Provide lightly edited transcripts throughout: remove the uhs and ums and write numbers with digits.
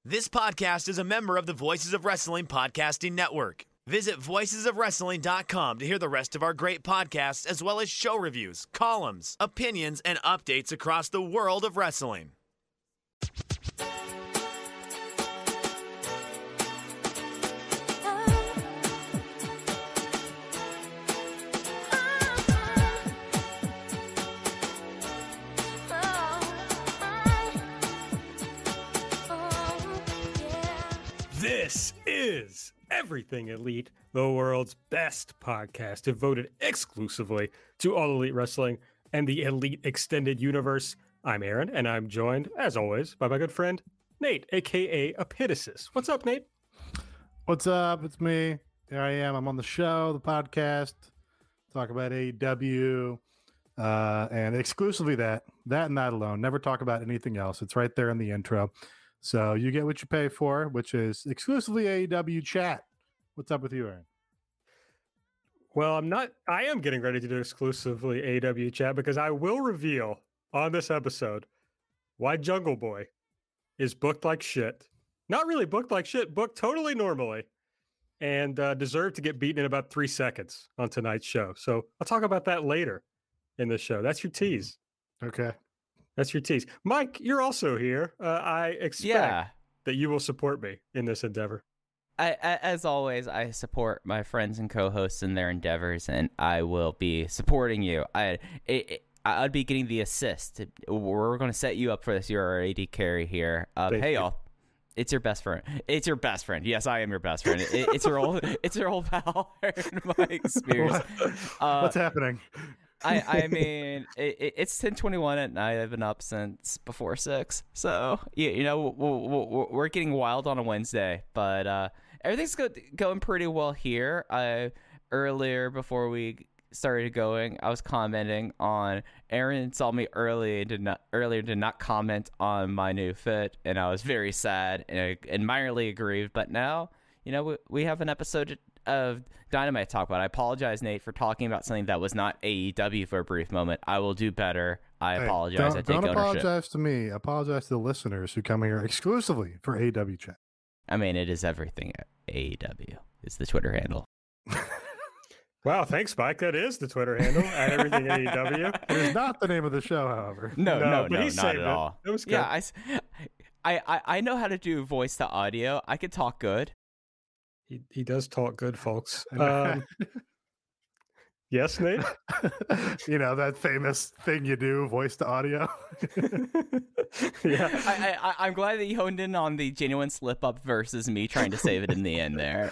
This podcast is a member of the Voices of Wrestling Podcasting Network. Visit voicesofwrestling.com to hear the rest of our great podcasts, as well as show reviews, columns, opinions, and updates across the world of wrestling. This is Everything Elite, the world's best podcast devoted exclusively to All Elite Wrestling and the Elite Extended Universe. I'm Aaron, and I'm joined, as always, by my good friend, Nate, a.k.a. Epitasis. What's up, Nate? What's up? It's me. There I am. I'm on the show, the podcast, talk about AEW, and exclusively that and that alone. Never talk about anything else. It's right there in the intro. So you get what you pay for, which is exclusively AEW chat. What's up with you, Aaron? Well, I am getting ready to do exclusively AEW chat because I will reveal on this episode why Jungle Boy is booked like shit. Not really booked like shit, booked totally normally, and deserved to get beaten in about 3 seconds on tonight's show. So I'll talk about that later in the show. That's your tease. Okay. That's your tease. Mike, you're also here. I expect that you will support me in this endeavor. As always, I support my friends and co-hosts in their endeavors, and I will be supporting you. I'd be getting the assist. We're going to set you up for this. You're our AD carry here. Hey, y'all. It's your best friend. It's your best friend. Yes, I am your best friend. It's your old pal, Mike Spears. What's happening? I mean, it's 10:21 at night. I've been up since before 6. So, we're getting wild on a Wednesday. But everything's going pretty well here. Earlier, before we started going, I was commenting on Aaron saw me earlier did not comment on my new fit. And I was very sad and mildly aggrieved. But now, we have an episode of Dynamite to talk about. I apologize, Nate, for talking about something that was not AEW for a brief moment. I will do better. I apologize. Don't apologize to me. Apologize to the listeners who come here exclusively for AEW chat. I mean, it is everything AEW. It's the Twitter handle. Wow, thanks, Mike. That is the Twitter handle at everything AEW. It is not the name of the show, however. No, not at all. It was good. Yeah, I know how to do voice to audio. I could talk good. He does talk good, folks. Yes, Nate? That famous thing you do, voice to audio. Yeah. I'm glad that you honed in on the genuine slip up versus me trying to save it in the end there.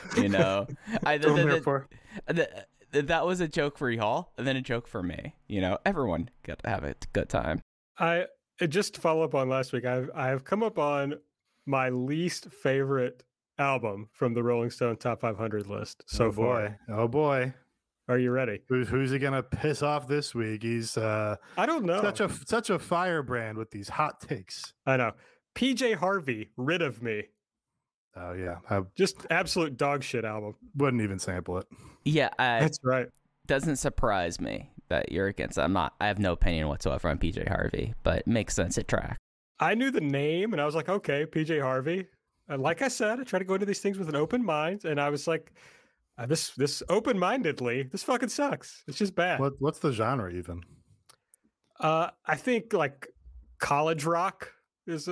That was a joke for y'all, and then a joke for me. Everyone got to have a good time. Just to follow up on last week, I've come up on my least favorite album from the Rolling Stone Top 500 list so far. Oh boy. Are you ready? Who's he gonna piss off this week? He's I don't know. Such a firebrand with these hot takes. I know. PJ Harvey, Rid of Me. Oh yeah. Just absolute dog shit album. Wouldn't even sample it. Yeah, that's right. Doesn't surprise me that you're against it. I have no opinion whatsoever on PJ Harvey, but it makes sense at track. I knew the name and I was like, okay, PJ Harvey. Like I said, I try to go into these things with an open mind, and I was like, this open-mindedly, this fucking sucks. It's just bad. What's the genre even? I think like college rock is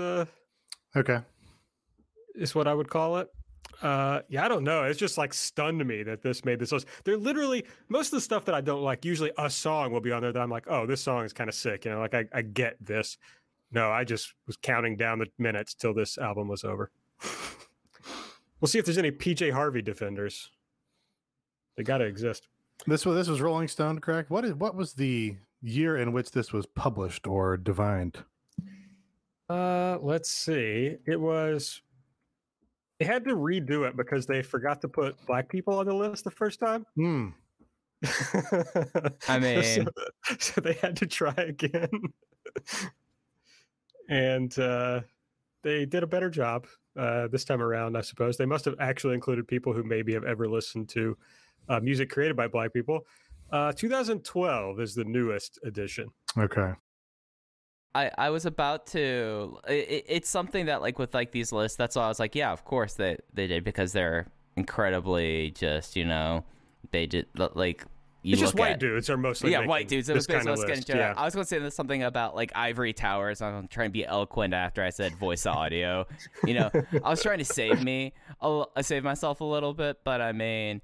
is what I would call it. I don't know. It's just like stunned me that this made this list. They're literally most of the stuff that I don't like. Usually, a song will be on there that I'm like, oh, this song is kind of sick. Like I get this. No, I just was counting down the minutes till this album was over. We'll see if there's any PJ Harvey defenders. They got to exist. This was Rolling Stone, correct? What was the year in which this was published or divined? Let's see. They had to redo it because they forgot to put black people on the list the first time. I mean, so they had to try again. And they did a better job this time around, I suppose. They must have actually included people who maybe have ever listened to music created by black people. 2012 is the newest edition. Okay. I was about to. It's something that like with like these lists. That's why I was like, yeah, of course they did because they're incredibly just they did like. It's just white dudes are mostly white dudes. It was basically kind of list. Yeah. I was going to say something about like ivory towers. I'm trying to be eloquent after I said voice audio. I was trying to save myself a little bit, but I mean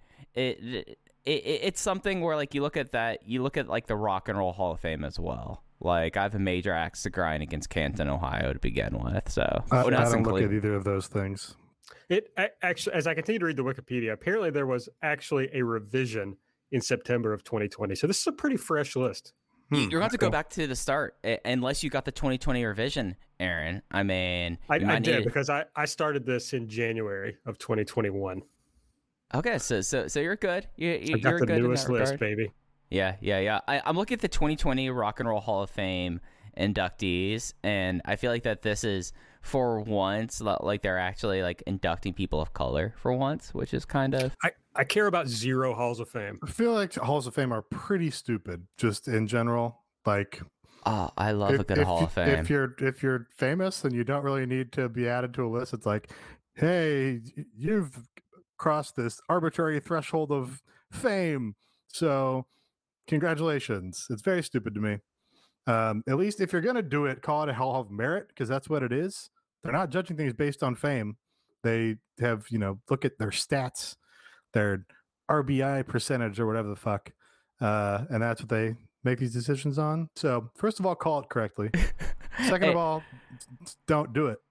it's something where like you look at like the Rock and Roll Hall of Fame as well. Like I have a major axe to grind against Canton, Ohio to begin with. So I don't look at either of those things. It actually, as I continue to read the Wikipedia, apparently there was actually a revision in September of 2020. So this is a pretty fresh list. You're going to have to go back to the start unless you got the 2020 revision, Aaron. I mean, I did because I started this in January of 2021. Okay, so you're good. I got the newest list, baby. Yeah. I'm looking at the 2020 Rock and Roll Hall of Fame inductees, and I feel like that this is for once like they're actually like inducting people of color for once, which is kind of. I care about 0 Halls of Fame. I feel like Halls of Fame are pretty stupid, just in general. Like, I love a good Hall of Fame. If you're famous, then you don't really need to be added to a list. It's like, hey, you've crossed this arbitrary threshold of fame, so congratulations. It's very stupid to me. At least if you're gonna do it, call it a Hall of Merit, because that's what it is. They're not judging things based on fame. They have, look at their stats, their RBI percentage or whatever the fuck, and that's what they make these decisions on. So first of all, call it correctly. Second of all, don't do it.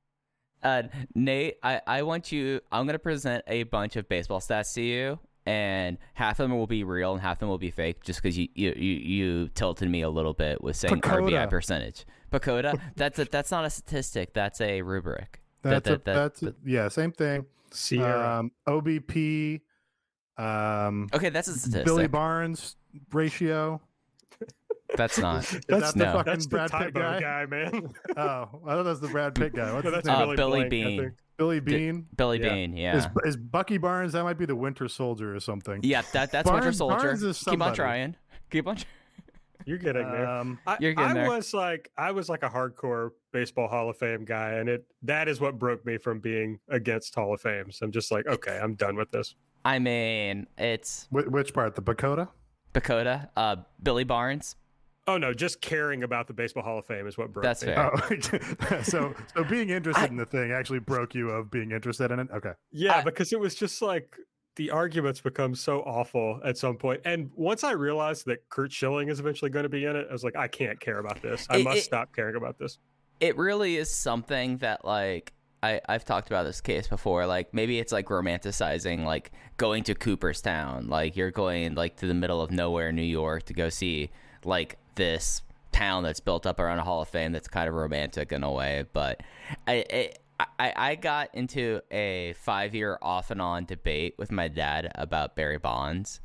Nate, I want you. I'm gonna present a bunch of baseball stats to you, and half of them will be real and half of them will be fake, just because you tilted me a little bit with saying PECOTA. RBI percentage. PECOTA. That's not a statistic. That's a rubric. Yeah, same thing. Sierra. OBP. Okay, that's a statistic. Billy Barnes ratio. That's not. That's the fucking That's Brad the Pitt Tybo guy. man. Oh, I thought that's the Brad Pitt guy. What's No, his that's name? Billy Blank, I Bean. think. Billy Bean. Billy Yeah. Bean. Yeah. Is Bucky Barnes? That might be the Winter Soldier or something. Yeah. That's Winter Barnes Soldier. is Keep on somebody. trying. Keep on. You're getting there. You're getting there. I was like a hardcore baseball Hall of Fame guy, and that is what broke me from being against Hall of Fame. So I'm just like, okay, I'm done with this. I mean, it's Which part? The PECOTA? PECOTA. Billy Barnes. Oh no, just caring about the Baseball Hall of Fame is what broke That's me. fair. Oh, so being interested in the thing actually broke you of being interested in it? Okay. Yeah, because it was just like the arguments become so awful at some point. And once I realized that Curt Schilling is eventually going to be in it, I was like, I can't care about this. I must stop caring about this. It really is something that like I've talked about this case before. Like maybe it's like romanticizing like going to Cooperstown. Like you're going like to the middle of nowhere, New York, to go see like this town that's built up around a Hall of Fame. That's kind of romantic in a way. But I got into a 5-year off and on debate with my dad about Barry Bonds.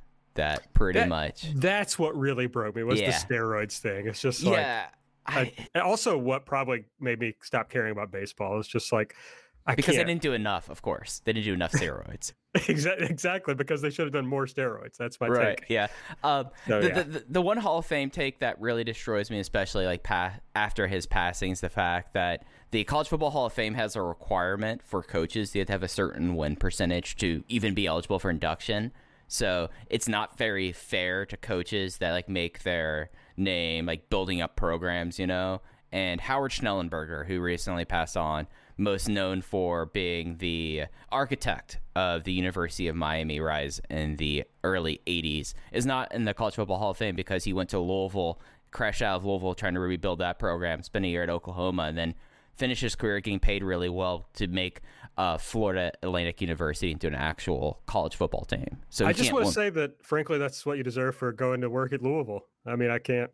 That's what really broke me was the steroids thing. It's just like, and also what probably made me stop caring about baseball is just like, because they didn't do enough. Of course, they didn't do enough steroids. Exactly, because they should have done more steroids. That's my take. Yeah. The one Hall of Fame take that really destroys me, especially like after his passing, is the fact that the College Football Hall of Fame has a requirement for coaches. They have to have a certain win percentage to even be eligible for induction. So it's not very fair to coaches that like make their name like building up programs, And Howard Schnellenberger, who recently passed on, most known for being the architect of the University of Miami rise in the early 80s, is not in the College Football Hall of Fame because he went to Louisville, crashed out of Louisville trying to rebuild that program, spent a year at Oklahoma, and then finished his career getting paid really well to make Florida Atlantic University into an actual college football team. So I just want to say that, frankly, that's what you deserve for going to work at Louisville. I mean, I can't.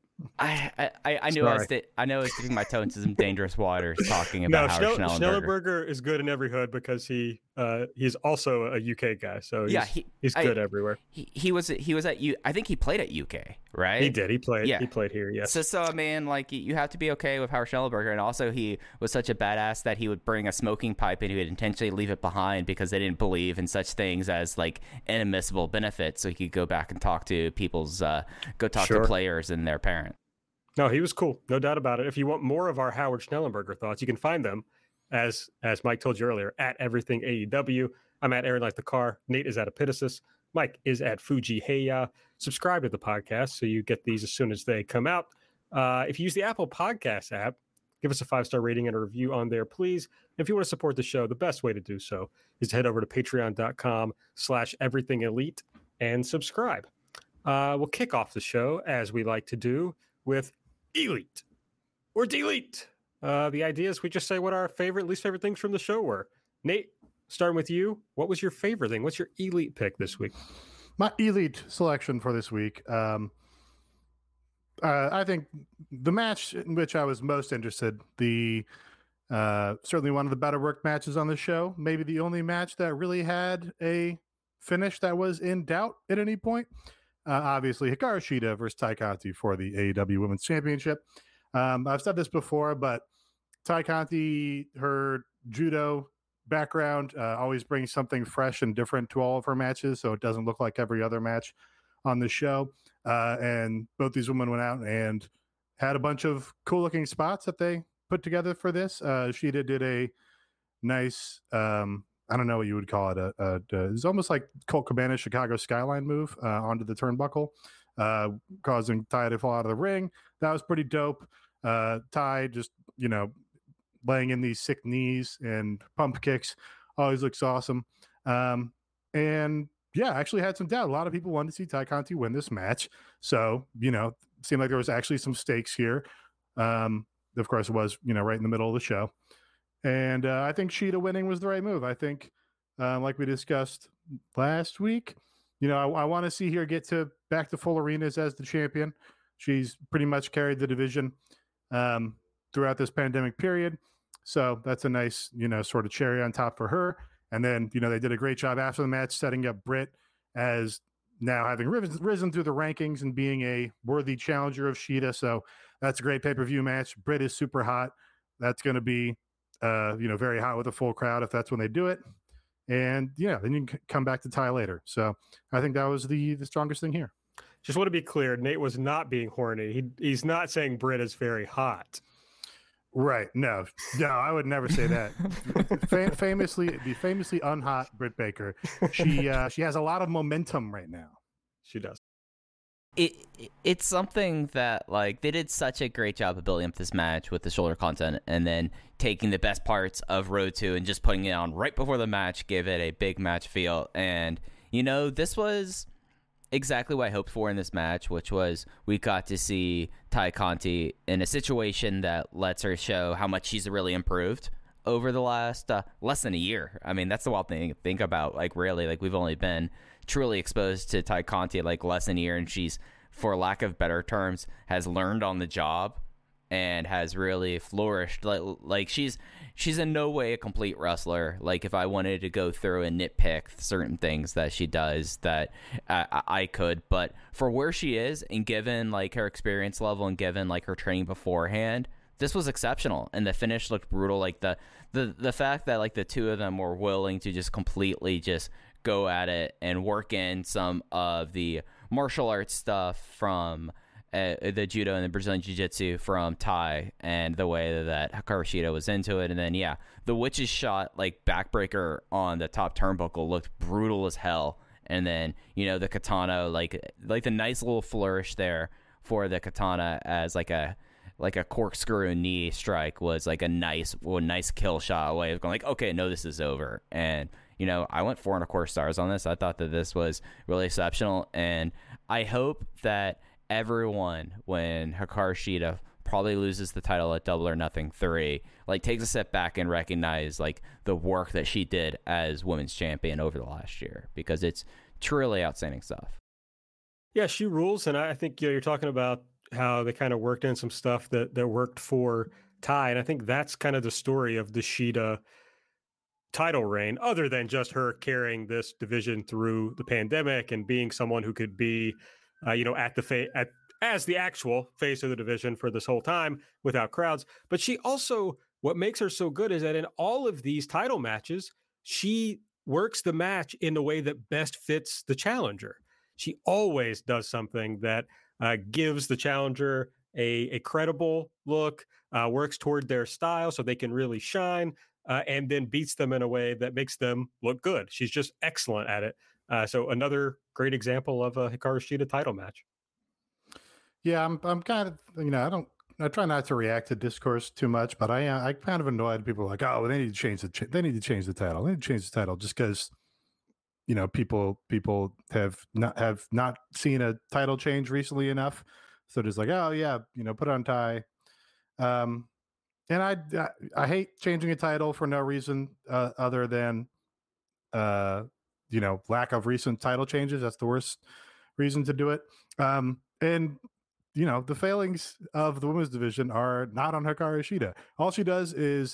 I knew I was dipping my toe into some dangerous waters talking about Howard Schnellenberger. Schnellenberger is good in every hood because he's also a UK guy, so he's good everywhere. He was at I think he played at UK, right? He did. He played. Yeah. He played here. Yes. So I mean, like you have to be okay with Howard Schnellenberger, and also he was such a badass that he would bring a smoking pipe and he would intentionally leave it behind because they didn't believe in such things as like inadmissible benefits, so he could go back and talk to to players and their parents. No, he was cool. No doubt about it. If you want more of our Howard Schnellenberger thoughts, you can find them, as Mike told you earlier, at Everything AEW. I'm at Aaron Like the Car. Nate is at Epitasis. Mike is at Fuji Heya. Subscribe to the podcast so you get these as soon as they come out. If you use the Apple Podcast app, give us a 5-star rating and a review on there, please. If you want to support the show, the best way to do so is to head over to patreon.com/everythingelite and subscribe. We'll kick off the show, as we like to do, with Elite or Delete. The idea is we just say what our favorite, least favorite things from the show were. Nate, starting with you, what was your favorite thing? What's your Elite pick this week? My Elite selection for this week, I think the match in which I was most interested, certainly one of the better worked matches on the show, maybe the only match that really had a finish that was in doubt at any point. Obviously, Hikaru Shida versus Tai Conti for the AEW Women's Championship. I've said this before, but Tai Conti, her judo background, always brings something fresh and different to all of her matches, so it doesn't look like every other match on the show. And both these women went out and had a bunch of cool-looking spots that they put together for this. Shida did a nice, I don't know what you would call it. It's almost like Colt Cabana's Chicago Skyline move onto the turnbuckle, causing Tai to fall out of the ring. That was pretty dope. Tai just, laying in these sick knees and pump kicks always looks awesome. And yeah, actually had some doubt. A lot of people wanted to see Tai Conti win this match. So, seemed like there was actually some stakes here. Of course, it was, right in the middle of the show. And I think Shida winning was the right move. I think, like we discussed last week, I want to see her get back to full arenas as the champion. She's pretty much carried the division throughout this pandemic period. So that's a nice, sort of cherry on top for her. And then, they did a great job after the match setting up Britt as now having risen through the rankings and being a worthy challenger of Shida. So that's a great pay-per-view match. Britt is super hot. That's going to be very hot with a full crowd if that's when they do it. And then you can come back to Tai later. So I think that was the strongest thing here. Just want to be clear, Nate was not being horny. He's not saying Britt is very hot. Right. No, I would never say that. famously unhot Britt Baker. She has a lot of momentum right now. She does. It's something that, like, they did such a great job of building up this match with the shoulder content and then taking the best parts of Road 2 and just putting it on right before the match, give it a big match feel. And, this was exactly what I hoped for in this match, which was we got to see Tai Conti in a situation that lets her show how much she's really improved over the last less than a year. I mean, that's the wild thing to think about. Like, really, like, we've only been truly exposed to Tai Conti like less than a year, and she's, for lack of better terms, has learned on the job and has really flourished. Like she's in no way a complete wrestler. Like, if I wanted to go through and nitpick certain things that she does, that I could, but for where she is and given like her experience level and given like her training beforehand, this was exceptional. And the finish looked brutal. Like the fact that like the two of them were willing to just completely just go at it and work in some of the martial arts stuff from the judo and the Brazilian jiu-jitsu from Tai, and the way that Hikaru Shida was into it. And then, yeah, the witch's shot, like, backbreaker on the top turnbuckle looked brutal as hell. And then, the katana, like the nice little flourish there for the katana as like a corkscrew knee strike was like a nice kill shot away of going like, okay, no, this is over. And, I went 4.25 stars on this. I thought that this was really exceptional. And I hope that everyone, when Hikaru Shida probably loses the title at Double or Nothing 3, like, takes a step back and recognize like the work that she did as women's champion over the last year, because it's truly outstanding stuff. Yeah, she rules. And I think you're talking about how they kind of worked in some stuff that worked for Tai. And I think that's kind of the story of the Shida title reign, other than just her carrying this division through the pandemic and being someone who could be as the actual face of the division for this whole time without crowds. But she also, what makes her so good is that in all of these title matches, she works the match in a way that best fits the challenger. She always does something that gives the challenger a credible look, works toward their style so they can really shine, and then beats them in a way that makes them look good. She's just excellent at it. So another great example of a Hikaru Shida title match. Yeah, I'm kind of, I try not to react to discourse too much, but I kind of annoyed people like, oh, they need to change they need to change the title. They need to change the title just because, people have not seen a title change recently enough. So just like, oh yeah, put it on Ty. And I hate changing a title for no reason other than lack of recent title changes. That's the worst reason to do it. And the failings of the women's division are not on Hikaru Shida. All she does is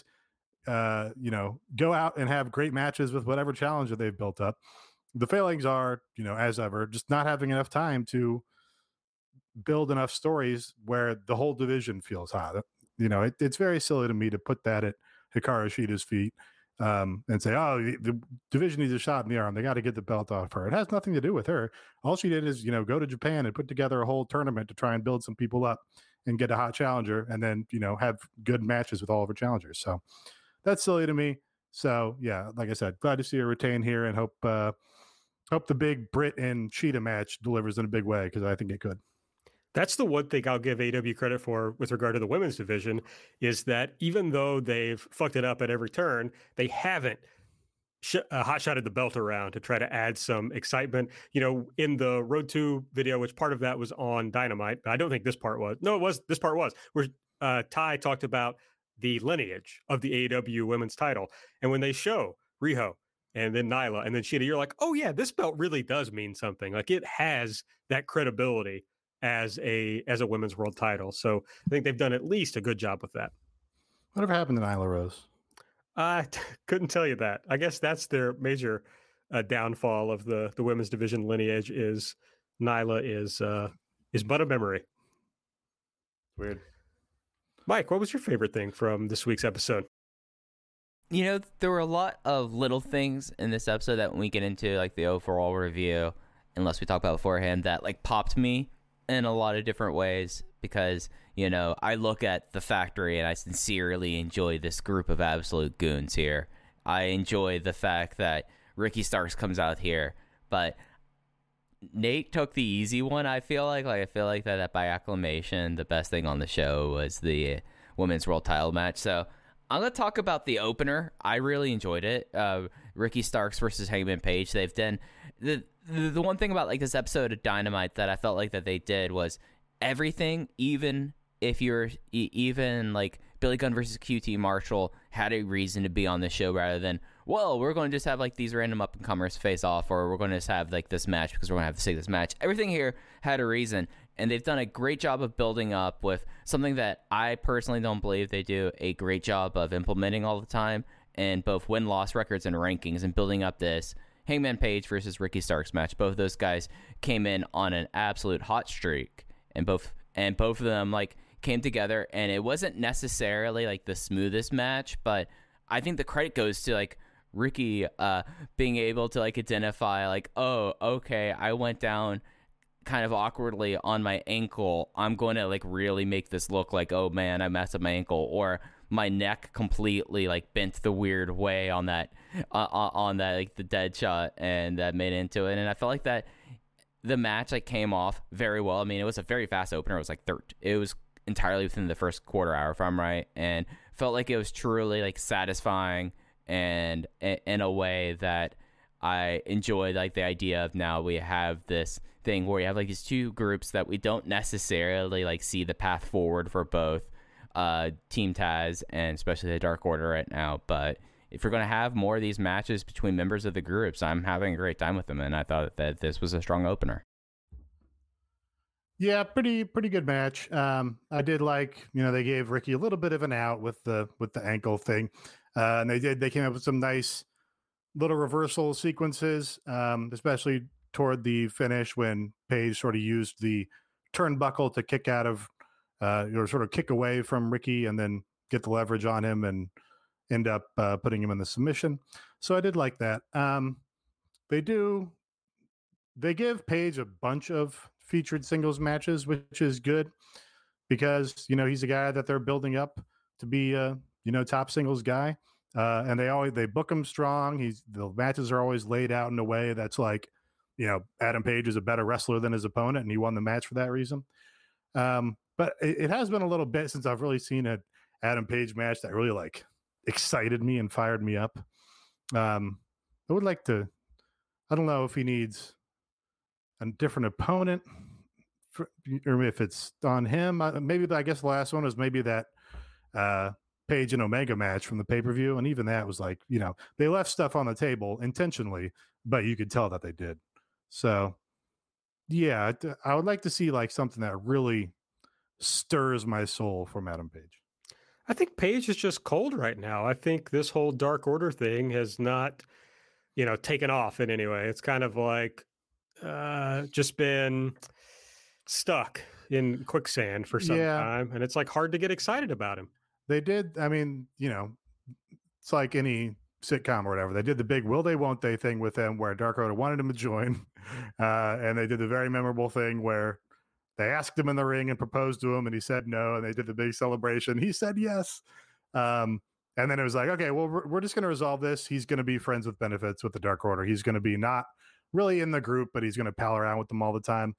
go out and have great matches with whatever challenger they've built up. The failings are, as ever, just not having enough time to build enough stories where the whole division feels hot. It's very silly to me to put that at Hikaru Shida's feet and say, oh, the division needs a shot in the arm. They got to get the belt off her. It has nothing to do with her. All she did is, go to Japan and put together a whole tournament to try and build some people up and get a hot challenger and then, have good matches with all of her challengers. So that's silly to me. So yeah, like I said, glad to see her retain here and hope the big Britt and Shida match delivers in a big way, because I think it could. That's the one thing I'll give AW credit for with regard to the women's division, is that even though they've fucked it up at every turn, they haven't hot-shotted the belt around to try to add some excitement. In the Road to video, which part of that was on Dynamite, but I don't think this part was. No, it was. This part was, where Ty talked about the lineage of the AEW women's title. And when they show Riho and then Nyla and then Shida, you're like, oh yeah, this belt really does mean something. Like, it has that credibility as a women's world title. So I think they've done at least a good job with that. Whatever happened to Nyla Rose? I couldn't tell you that. I guess that's their major downfall of the women's division lineage, is Nyla is but a memory. Weird. Mike, what was your favorite thing from this week's episode? There were a lot of little things in this episode that when we get into like the overall review, unless we talk about beforehand, that like popped me in a lot of different ways, because I look at the factory and I sincerely enjoy this group of absolute goons here. I enjoy the fact that Ricky Starks comes out here, but Nate took the easy one. I feel like that by acclamation, the best thing on the show was the women's world title match. So I'm gonna talk about the opener. I really enjoyed it. Ricky Starks versus Hangman Page. They've done the one thing about like this episode of Dynamite that I felt like that they did was everything, even if you're even like Billy Gunn versus QT Marshall had a reason to be on the show, rather than, well, we're going to just have like these random up and comers face off, or we're going to just have like this match because we're going to have to say this match. Everything here had a reason, and they've done a great job of building up with something that I personally don't believe they do a great job of implementing all the time in both win-loss records and rankings, and building up this Hangman Page versus Ricky Starks match. Both of those guys came in on an absolute hot streak, and both of them like came together, and it wasn't necessarily like the smoothest match, but I think the credit goes to like Ricky being able to like identify like, oh, okay, I went down kind of awkwardly on my ankle. I'm going to like really make this look like, oh man, I messed up my ankle, or my neck completely like bent the weird way on that like the dead shot, and that made into it. And I felt like that the match like came off very well. I mean, it was a very fast opener. It was like it was entirely within the first quarter hour, if I'm right, and felt like it was truly like satisfying, and in a way that I enjoyed, like the idea of now we have this thing where we have like these two groups that we don't necessarily like see the path forward for both Team Taz and especially the Dark Order right now. But if you're going to have more of these matches between members of the groups, I'm having a great time with them, and I thought that this was a strong opener. Yeah, pretty good match. I did like, they gave Ricky a little bit of an out with the ankle thing, and they came up with some nice little reversal sequences, especially toward the finish when Paige sort of used the turnbuckle to kick out of, or sort of kick away from Ricky and then get the leverage on him and end up putting him in the submission. So I did like that. They give Paige a bunch of featured singles matches, which is good. because, he's a guy that they're building up to be a, top singles guy. And they book him strong. The matches are always laid out in a way that's like, Adam Page is a better wrestler than his opponent, and he won the match for that reason. But it has been a little bit since I've really seen an Adam Page match that really like excited me and fired me up. I would like to, I don't know if he needs a different opponent or if it's on him. Maybe, I guess the last one was maybe that Page and Omega match from the pay-per-view. And even that was like, they left stuff on the table intentionally, but you could tell that they did. So yeah, I would like to see like something that really stirs my soul from Adam Page. I think Page is just cold right now. I think this whole Dark Order thing has not, taken off in any way. It's kind of like just been stuck in quicksand for some time. And it's like hard to get excited about him. They did. I mean, it's like any sitcom or whatever. They did the big will they, won't they thing with him where Dark Order wanted him to join. And they did the very memorable thing where they asked him in the ring and proposed to him and he said no. And they did the big celebration. He said yes. And then it was like, okay, well, we're just going to resolve this. He's going to be friends with benefits with the Dark Order. He's going to be not really in the group, but he's going to pal around with them all the time.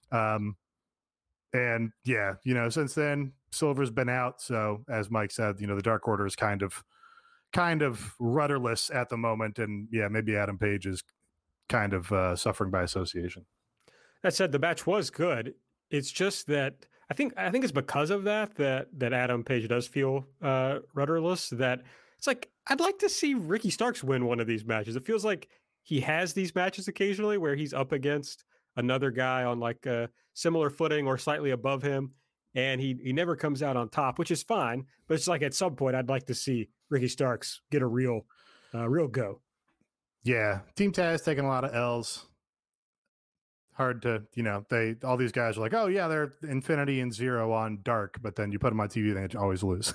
And yeah, since then Silver's been out. So as Mike said, the Dark Order is kind of rudderless at the moment. And yeah, maybe Adam Page is kind of suffering by association. That said, the match was good. It's just that I think it's because of that Adam Page does feel rudderless. That it's like I'd like to see Ricky Starks win one of these matches. It feels like he has these matches occasionally where he's up against another guy on like a similar footing or slightly above him, and he never comes out on top, which is fine. But it's like at some point I'd like to see Ricky Starks get a real go. Yeah, Team Taz taking a lot of L's. Hard to, all these guys are like, oh yeah, they're Infinity and Zero on Dark, but then you put them on TV, they always lose.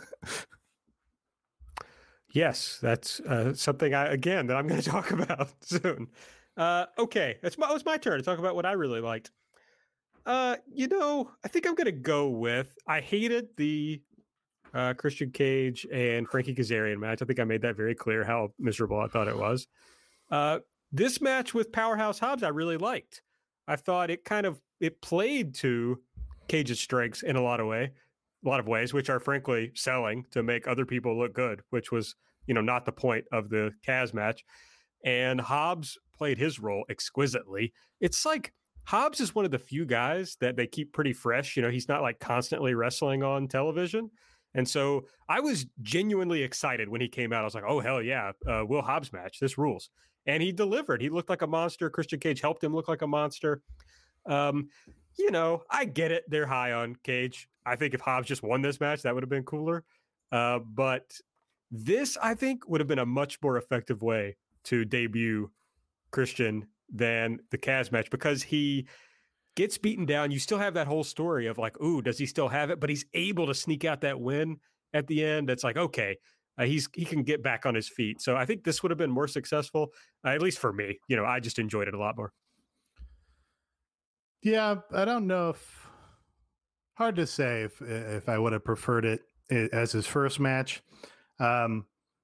Yes, that's something that I'm going to talk about soon. Okay, it was my turn to talk about what I really liked. I think I'm going to go with, I hated the Christian Cage and Frankie Kazarian match. I think I made that very clear how miserable I thought it was. This match with Powerhouse Hobbs I really liked. I thought it played to Cage's strengths in a lot of ways, which are frankly selling to make other people look good, which was, not the point of the Kaz match. And Hobbs played his role exquisitely. It's like Hobbs is one of the few guys that they keep pretty fresh. He's not like constantly wrestling on television. And so I was genuinely excited when he came out. I was like, oh, hell yeah, Will Hobbs match. This rules. And he delivered. He looked like a monster. Christian Cage helped him look like a monster. I get it. They're high on Cage. I think if Hobbs just won this match, that would have been cooler. But this, I think, would have been a much more effective way to debut Christian than the Kaz match because he gets beaten down. You still have that whole story of like, ooh, does he still have it? But he's able to sneak out that win at the end. It's like, okay, he can get back on his feet. So I think this would have been more successful, at least for me. I just enjoyed it a lot more. Yeah, I don't know hard to say if I would have preferred it as his first match. I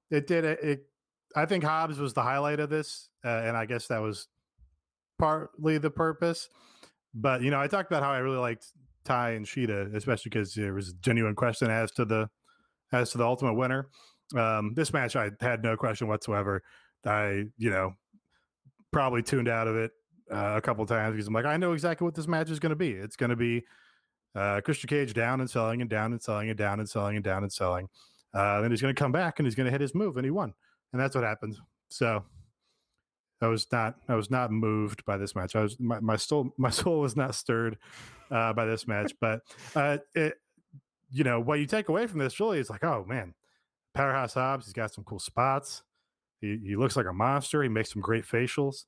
think Hobbs was the highlight of this, and I guess that was partly the purpose. But I talked about how I really liked Ty and Shida, especially because there was a genuine question as to the ultimate winner. This match, I had no question whatsoever. I, probably tuned out of it a couple times because I'm like, I know exactly what this match is going to be. It's going to be Christian Cage down and selling and down and selling and down and selling and down and selling. Then he's going to come back and he's going to hit his move, and he won. And that's what happened. So I was not moved by this match. My soul was not stirred by this match. But what you take away from this really is like, oh man, Powerhouse Hobbs, he's got some cool spots. He looks like a monster. He makes some great facials.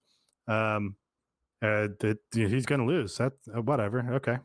He's going to lose. That whatever. Okay.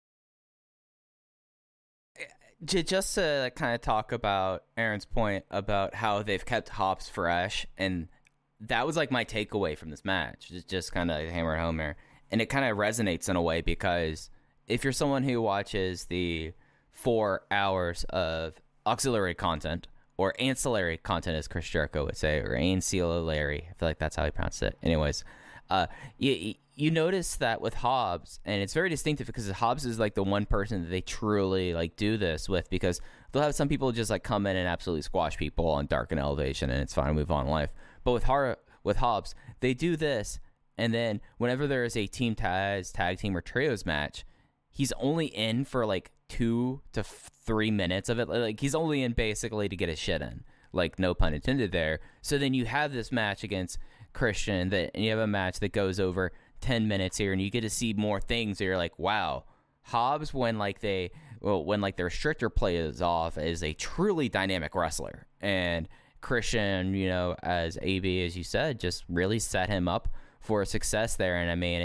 Just to kind of talk about Aaron's point about how they've kept Hobbs fresh, and that was like my takeaway from this match. Just kind of hammer home here, and it kind of resonates in a way because if you're someone who watches the 4 hours of auxiliary content, or ancillary content, as Chris Jericho would say, or ancillary. I feel like that's how he pronounced it. Anyways, you notice that with Hobbs, and it's very distinctive because Hobbs is like the one person that they truly like do this with, because they'll have some people just like come in and absolutely squash people on Dark and Elevation, and it's fine, move on in life. But with Hobbs, they do this, and then whenever there is a team tag team, or trios match, he's only in for like 2 to 3 minutes of it. Like, he's only in basically to get his shit in, like, no pun intended there. So then you have this match against Christian, and you have a match that goes over 10 minutes here, and you get to see more things that you're like, wow, Hobbs, when the restrictor play is off, is a truly dynamic wrestler. And Christian, you know, as AB, as you said, just really set him up for success there. And I mean,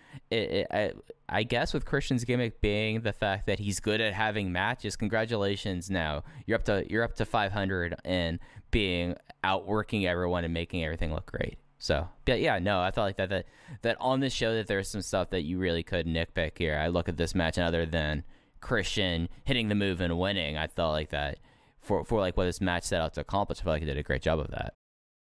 I guess with Christian's gimmick being the fact that he's good at having matches, congratulations. Now you're up to 500 and being outworking everyone and making everything look great. So, but yeah, no, I felt like that on this show that there's some stuff that you really could nitpick here. I look at this match, and other than Christian hitting the move and winning, I felt like that for like what this match set out to accomplish, I feel like he did a great job of that.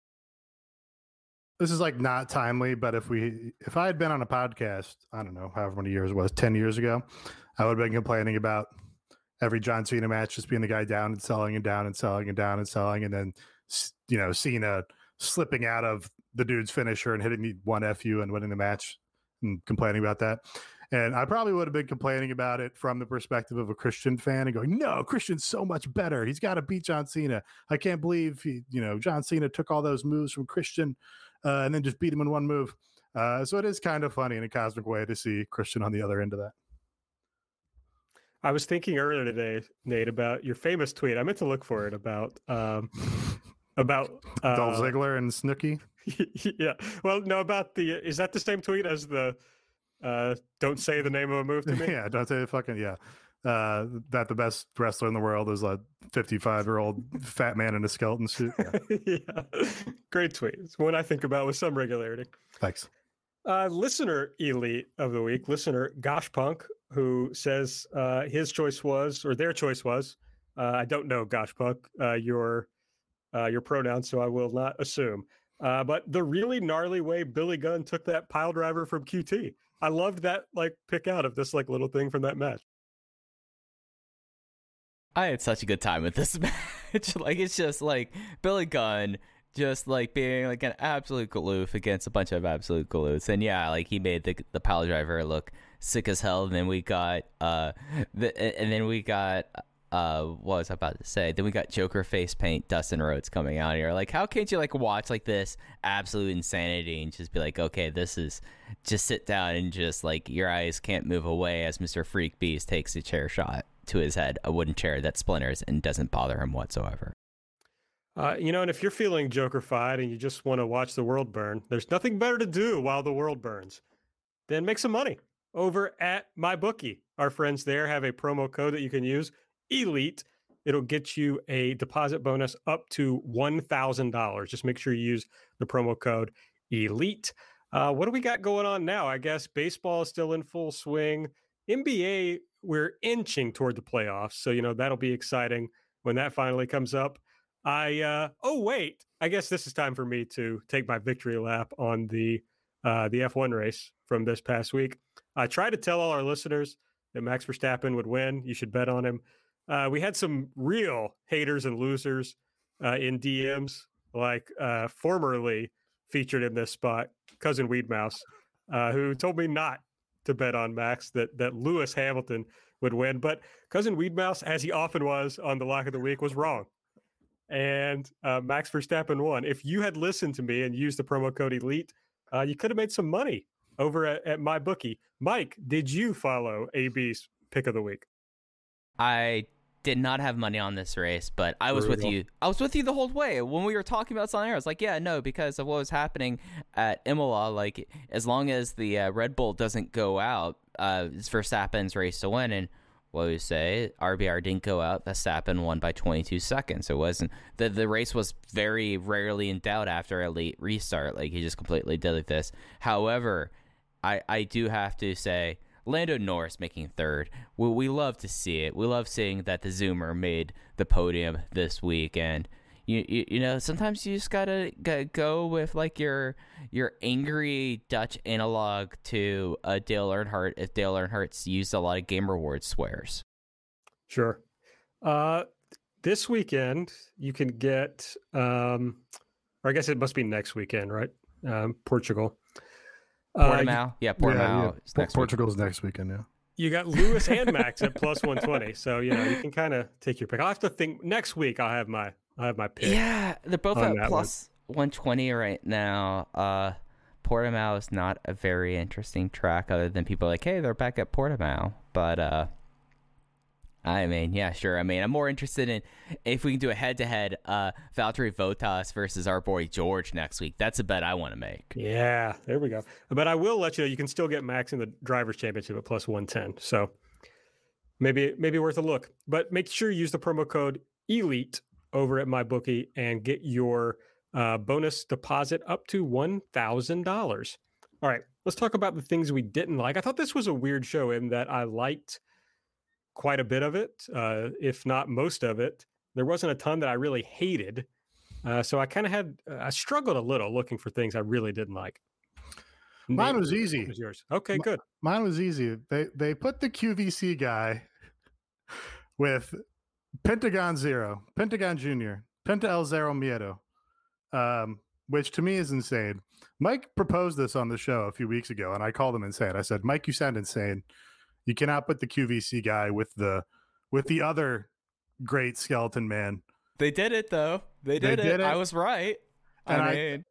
This is like not timely, but if I had been on a podcast, I don't know, however many years it was, 10 years ago, I would have been complaining about every John Cena match just being the guy down and selling and down and selling and down and selling, and then, you know, Cena slipping out of the dude's finisher and hitting the one FU and winning the match, and complaining about that. And I probably would have been complaining about it from the perspective of a Christian fan and going, no, Christian's so much better. He's got to beat John Cena. I can't believe John Cena took all those moves from Christian and then just beat him in one move. So it is kind of funny in a cosmic way to see Christian on the other end of that. I was thinking earlier today, Nate, about your famous tweet. I meant to look for it about Dolph Ziggler and Snooki. Yeah. Well, no, about is that the same tweet as the don't say the name of a move to me? Yeah, don't say the fucking, yeah. That the best wrestler in the world is a 55-year-old fat man in a skeleton suit. Yeah. Yeah. Great tweet. It's one I think about with some regularity. Thanks. Listener elite of the week, listener Gosh Punk, who says his choice was, or their choice was, I don't know, Gosh Punk, your pronoun, so I will not assume. But the really gnarly way Billy Gunn took that pile driver from QT. I loved that pick out of this little thing from that match. I had such a good time with this match. It's just Billy Gunn just being an absolute galoof against a bunch of absolute galoofs. And yeah, he made the pile driver look sick as hell. And then we got what was I about to say? Then we got Joker face paint, Dustin Rhodes coming out here. How can't you watch this absolute insanity and just be okay, this is, just sit down and just your eyes can't move away as Mr. Freak Beast takes a chair shot to his head, a wooden chair that splinters and doesn't bother him whatsoever. And if you're feeling Joker-fied and you just want to watch the world burn, there's nothing better to do while the world burns than make some money over at MyBookie. Our friends there have a promo code that you can use, ELITE. It'll get you a deposit bonus up to $1,000. Just make sure you use the promo code ELITE. What do we got going on now? I guess baseball is still in full swing. NBA, we're inching toward the playoffs. So, that'll be exciting when that finally comes up. I guess this is time for me to take my victory lap on the F1 race from this past week. I tried to tell all our listeners that Max Verstappen would win. You should bet on him. We had some real haters and losers in DMs, formerly featured in this spot, Cousin Weedmouse, who told me not to bet on Max, that Lewis Hamilton would win. But Cousin Weedmouse, as he often was on the Lock of the Week, was wrong. And Max Verstappen won. If you had listened to me and used the promo code ELITE, you could have made some money over at MyBookie. Mike, did you follow AB's pick of the week? I did not have money on this race, but I was with you. I was with you the whole way. When we were talking about something, I was like, yeah, no, because of what was happening at Imola, as long as the Red Bull doesn't go out, it's Verstappen's race to win. And what do you say? RBR didn't go out. Verstappen won by 22 seconds. It wasn't the race was very rarely in doubt after a late restart. He just completely did this. However, I do have to say, Lando Norris making third. We love to see it. We love seeing that the Zoomer made the podium this week, and you know, sometimes you just gotta go with like your angry Dutch analog to Dale Earnhardt if Dale Earnhardt's used a lot of Game Rewards swears. Sure. This weekend you can get, or I guess it must be next weekend, right? Portugal. Portimao, Portimao. Yeah. Is next Portugal's next weekend. Yeah. You got Lewis and Max at plus 120, so you know you can kind of take your pick. I'll have to think. Next week I'll have my pick. Yeah, they're both at plus 120 right now. Portimao is not a very interesting track, other than people are like, hey, they're back at Portimao. But I mean, yeah, sure. I mean, I'm more interested in if we can do a head-to-head Valtteri Bottas versus our boy George next week. That's a bet I want to make. Yeah, there we go. But I will let you know you can still get Max in the Drivers' Championship at plus 110. So maybe worth a look. But make sure you use the promo code ELITE over at MyBookie and get your bonus deposit up to $1,000. All right, let's talk about the things we didn't like. I thought this was a weird show in that I liked quite a bit of it, if not most of it. There wasn't a ton that I really hated. So I kind of I struggled a little looking for things I really didn't like. Mine was easy. What was yours? Okay, good. Mine was easy. They put the QVC guy with Pentagon Zero, Pentagon Jr., Penta El Zero Miedo, which to me is insane. Mike proposed this on the show a few weeks ago, and I called him insane. I said, Mike, you sound insane. You cannot put the QVC guy with the other great skeleton man. They did it though. They did it. I was right. And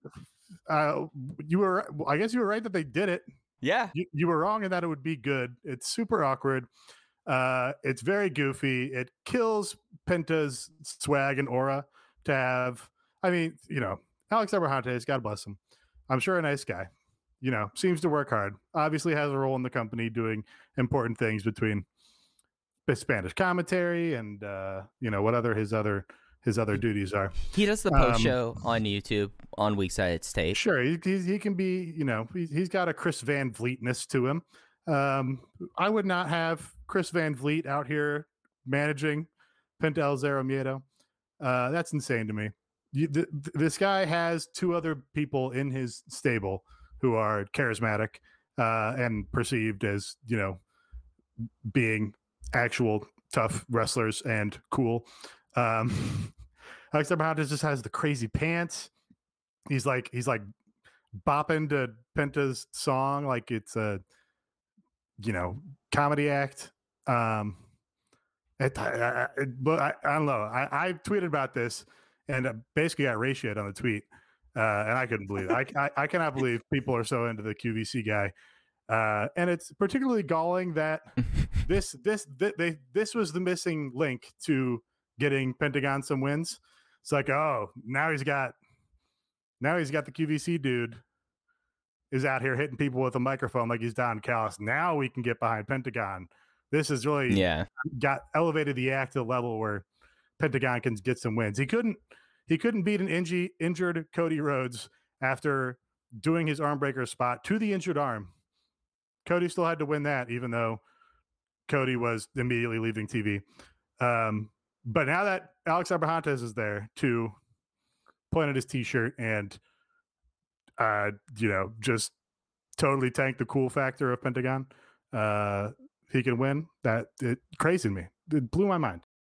you were. I guess you were right that they did it. Yeah. You were wrong in that it would be good. It's super awkward. It's very goofy. It kills Penta's swag and aura to have. I mean, you know, Alex Abrahantes, God bless him. I'm sure a nice guy. You know, seems to work hard. Obviously has a role in the company doing important things between Spanish commentary and you know, what his other duties are. He does the post show on YouTube on Weekside Tape. Sure, he can be, you know, he's got a Chris Van Vlietness to him. I would not have Chris Van Vliet out here managing Penta El Zero Miedo. That's insane to me. This guy has two other people in his stable who are charismatic and perceived as, you know, being actual tough wrestlers and cool. Alex Abrahantes just has the crazy pants. He's like bopping to Penta's song like it's a, you know, comedy act. But I don't know. I tweeted about this and basically got ratioed on the tweet. And I couldn't believe it. I cannot believe people are so into the QVC guy. And it's particularly galling that this was the missing link to getting Pentagon some wins. It's like, oh, now he's got the QVC dude is out here hitting people with a microphone like he's Don Callis. Now we can get behind Pentagon. This has really got elevated the act to the level where Pentagon can get some wins. He couldn't beat an injured Cody Rhodes after doing his arm breaker spot to the injured arm. Cody still had to win that, even though Cody was immediately leaving TV. But now that Alex Abrahantes is there to point at his T-shirt and, you know, just totally tank the cool factor of Pentagon, he can win. It crazy me. It blew my mind.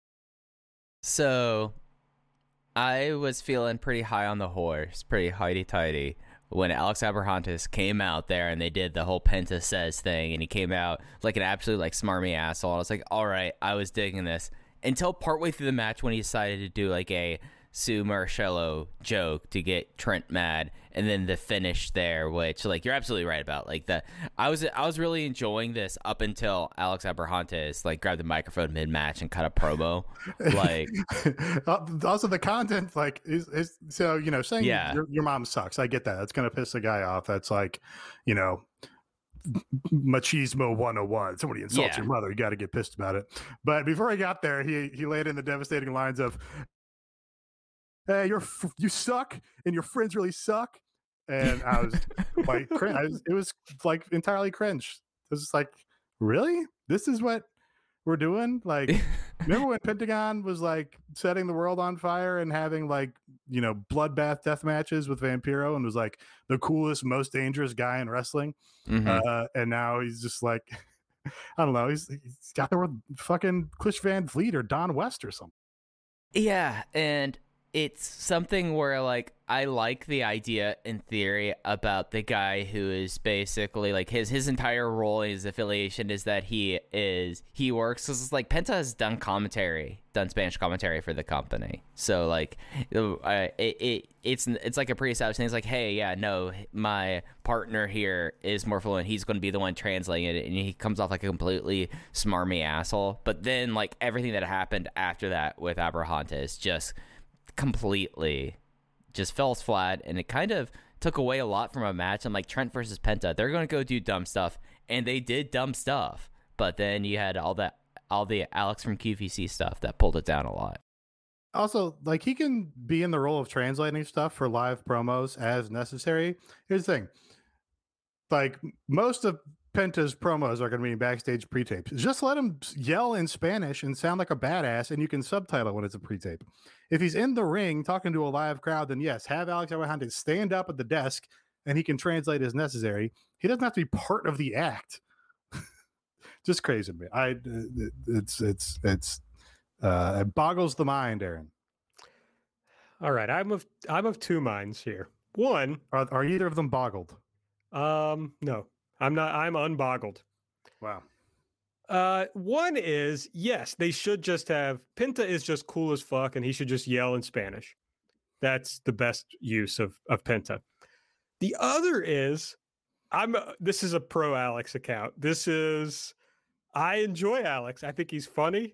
So I was feeling pretty high on the horse, pretty highty-tighty, when Alex Abrahantes came out there and they did the whole Penta says thing, and he came out like an absolute like smarmy asshole. I was like, all right, I was digging this until partway through the match when he decided to do like a Sue Marcello joke to get Trent mad, and then the finish there, which like you're absolutely right about. Like I was really enjoying this up until Alex Abrahantes like grabbed the microphone mid match and cut a promo. Like also the content like is so, you know, saying your mom sucks. I get that. That's gonna piss a guy off. That's like, you know, machismo 101. Somebody insults your mother, you got to get pissed about it. But before he got there, he laid in the devastating lines of, "Hey, you suck, and your friends really suck." And I was like, it was like entirely cringe. was just like, really? This is what we're doing? Like, remember when Pentagon was like setting the world on fire and having like, bloodbath death matches with Vampiro and was like the coolest, most dangerous guy in wrestling? And now he's just like, I don't know. He's got there with fucking Chris Van Vliet or Don West or something. Yeah, and it's something where, like, I like the idea in theory about the guy who is basically, like, his entire role, his affiliation is that he works, because it's like Penta has done Spanish commentary for the company. So, like, it's like a pre-established thing. It's like, hey, yeah, no, my partner here is more fluent. He's going to be the one translating it, and he comes off like a completely smarmy asshole. But then, like, everything that happened after that with Abrahantes just completely just fell flat, and it kind of took away a lot from a match. I'm like, Trent versus Penta, they're going to go do dumb stuff, and they did dumb stuff, but then you had all the Alex from QVC stuff that pulled it down a lot. Also, like, he can be in the role of translating stuff for live promos as necessary. Here's the thing, like, most of Penta's promos are going to be backstage pre-tapes. Just let him yell in Spanish and sound like a badass, and you can subtitle when it's a pre-tape. If he's in the ring talking to a live crowd, then yes, have Alex Abrahantes stand up at the desk and he can translate as necessary. He doesn't have to be part of the act. Just crazy to me. It boggles the mind, Aaron. All right, I'm of two minds here. One, are either of them boggled? No, I'm not. I'm unboggled. Wow. One is, yes, they should just have, Penta is just cool as fuck, and he should just yell in Spanish. That's the best use of Penta. The other is, this is a pro Alex account. I enjoy Alex. I think he's funny.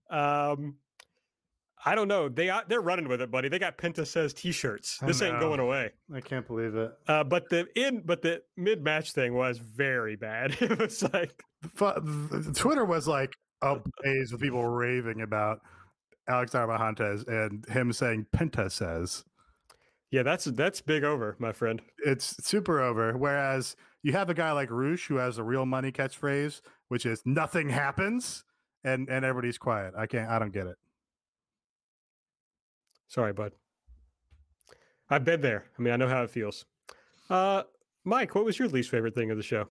I don't know. They're running with it, buddy. They got Penta Says t-shirts. This ain't going away. I can't believe it. But the mid-match thing was very bad. It was like, Twitter was like ablaze with people raving about Alex Abrahantes and him saying Penta Says. Yeah, that's big over, my friend. It's super over. Whereas you have a guy like Roosh who has a real money catchphrase, which is nothing happens, and everybody's quiet. I don't get it. Sorry, bud. I've been there. I mean, I know how it feels. Mike, what was your least favorite thing of the show?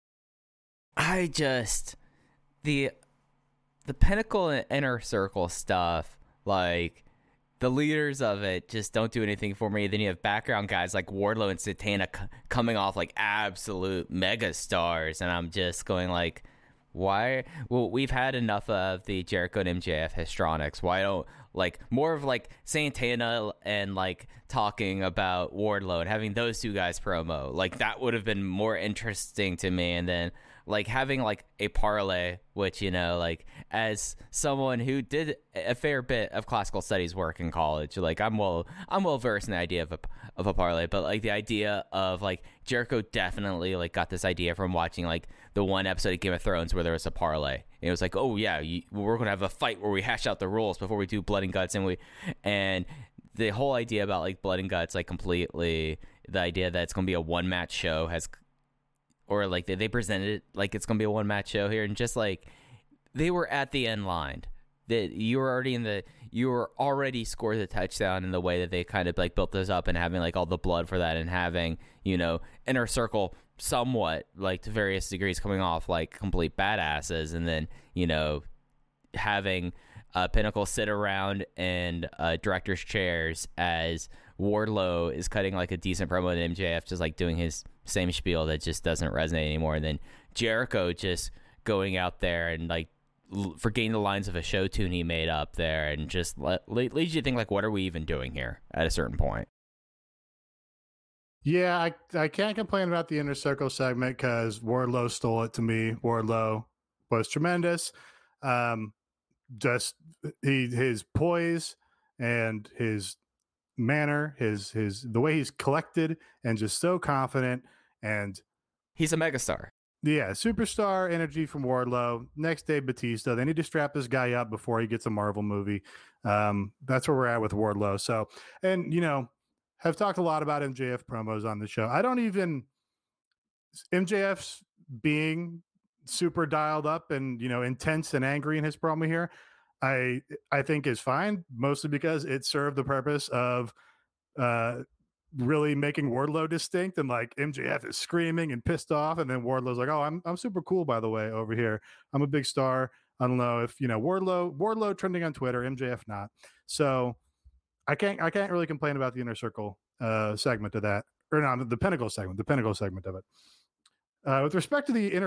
The Pinnacle and Inner Circle stuff, like, the leaders of it just don't do anything for me. Then you have background guys like Wardlow and Santana coming off like absolute mega stars, and I'm just going like, why? Well, we've had enough of the Jericho and MJF histrionics. Why don't, like, more of like Santana and like talking about Wardlow and having those two guys promo, like, that would have been more interesting to me. And then like having like a parlay, which, like, as someone who did a fair bit of classical studies work in college, like, I'm well versed in the idea of a parlay, but like the idea of like Jericho definitely like got this idea from watching like the one episode of Game of Thrones where there was a parlay. And it was like, oh yeah, we're gonna have a fight where we hash out the rules before we do Blood and Guts, and the whole idea about like Blood and Guts, like, completely, the idea that it's gonna be a one match show or like they presented it like it's gonna be a one match show here, and just like they were at the end line, that you were already scored the touchdown in the way that they kind of like built this up, and having like all the blood for that, and having Inner Circle somewhat like to various degrees coming off like complete badasses, and then having Pinnacle sit around in director's chairs as Wardlow is cutting like a decent promo, and MJF just like doing his same spiel that just doesn't resonate anymore, and then Jericho just going out there and like forgetting the lines of a show tune he made up there, and just leads you to think like, what are we even doing here at a certain point? Yeah, I can't complain about the Inner Circle segment because Wardlow stole it to me. Wardlow was tremendous. Just his poise and his manner, the way he's collected and just so confident, and he's a megastar. Yeah, superstar energy from Wardlow. Next day, Batista. They need to strap this guy up before he gets a Marvel movie. That's where we're at with Wardlow. So, and have talked a lot about MJF promos on the show. MJF's being super dialed up and, intense and angry in his promo here, I think is fine, mostly because it served the purpose of really making Wardlow distinct, and like MJF is screaming and pissed off, and then Wardlow's like, "Oh, I'm super cool, by the way, over here. I'm a big star." I don't know if Wardlow trending on Twitter, MJF not. So I can't really complain about the Inner Circle segment of that, or no, the Pinnacle segment of it. With respect to the Inner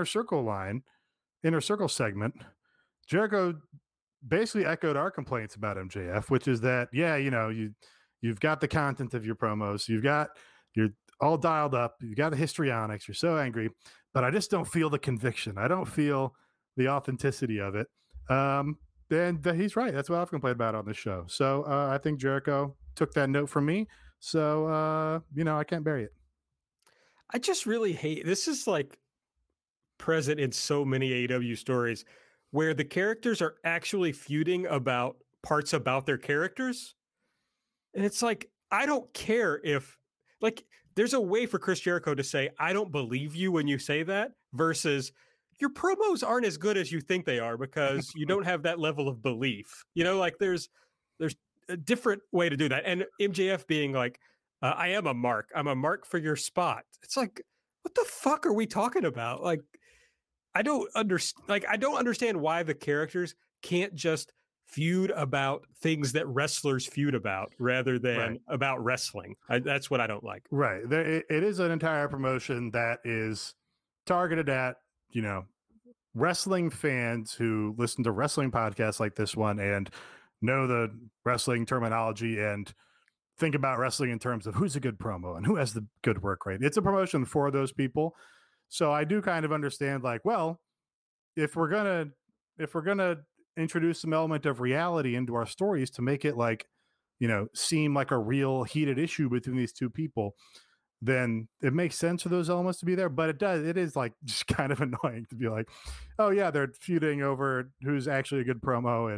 Circle segment, Jericho basically echoed our complaints about MJF, which is that, you've got the content of your promos, you're all dialed up, you got the histrionics, you're so angry, but I just don't feel the conviction. I don't feel the authenticity of it. And he's right. That's what I've complained about on this show. So I think Jericho took that note from me. So, I can't bury it. I just really hate, this is like present in so many AEW stories where the characters are actually feuding about parts about their characters. And it's like, I don't care if, like, there's a way for Chris Jericho to say, I don't believe you when you say that, versus your promos aren't as good as you think they are because you don't have that level of belief. Like there's a different way to do that. And MJF being like, I am a mark. I'm a mark for your spot. It's like, what the fuck are we talking about? Like, I don't understand why the characters can't just feud about things that wrestlers feud about rather than about wrestling. That's what I don't like. Right. It is an entire promotion that is targeted at, wrestling fans who listen to wrestling podcasts like this one and know the wrestling terminology and think about wrestling in terms of who's a good promo and who has the good work rate. It's a promotion for those people. So I do kind of understand, like, well, if we're gonna introduce some element of reality into our stories to make it like, seem like a real heated issue between these two people, then it makes sense for those elements to be there. But it is like just kind of annoying to be like, oh yeah, they're feuding over who's actually a good promo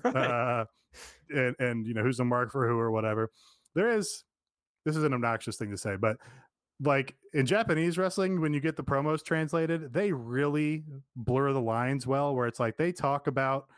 and and who's a mark for who or whatever. This is an obnoxious thing to say, but like in Japanese wrestling, when you get the promos translated, they really blur the lines well, where it's like they talk about,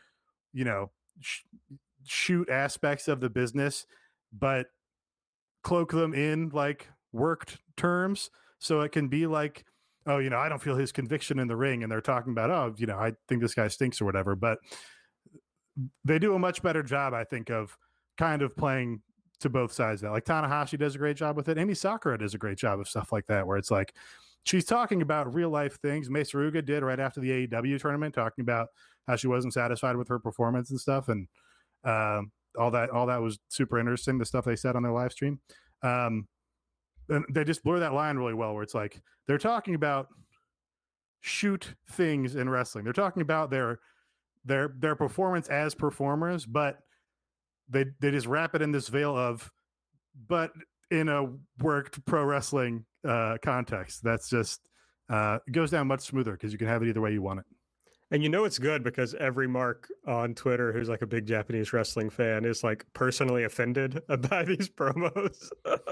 shoot aspects of the business, but cloak them in like worked terms. So it can be like, oh, I don't feel his conviction in the ring. And they're talking about, oh, I think this guy stinks or whatever. But they do a much better job, I think, of kind of playing to both sides of that. Like Tanahashi does a great job with it. Emi Sakura does a great job of stuff like that, where it's like she's talking about real life things. Mace Ruga did right after the AEW tournament, talking about how she wasn't satisfied with her performance and stuff. And all that was super interesting, the stuff they said on their live stream. And they just blur that line really well, where it's like they're talking about shoot things in wrestling. They're talking about their performance as performers, but they just wrap it in this veil of, but in a worked pro wrestling context. That's just it goes down much smoother because you can have it either way you want it. And it's good because every mark on Twitter who's like a big Japanese wrestling fan is like personally offended by these promos.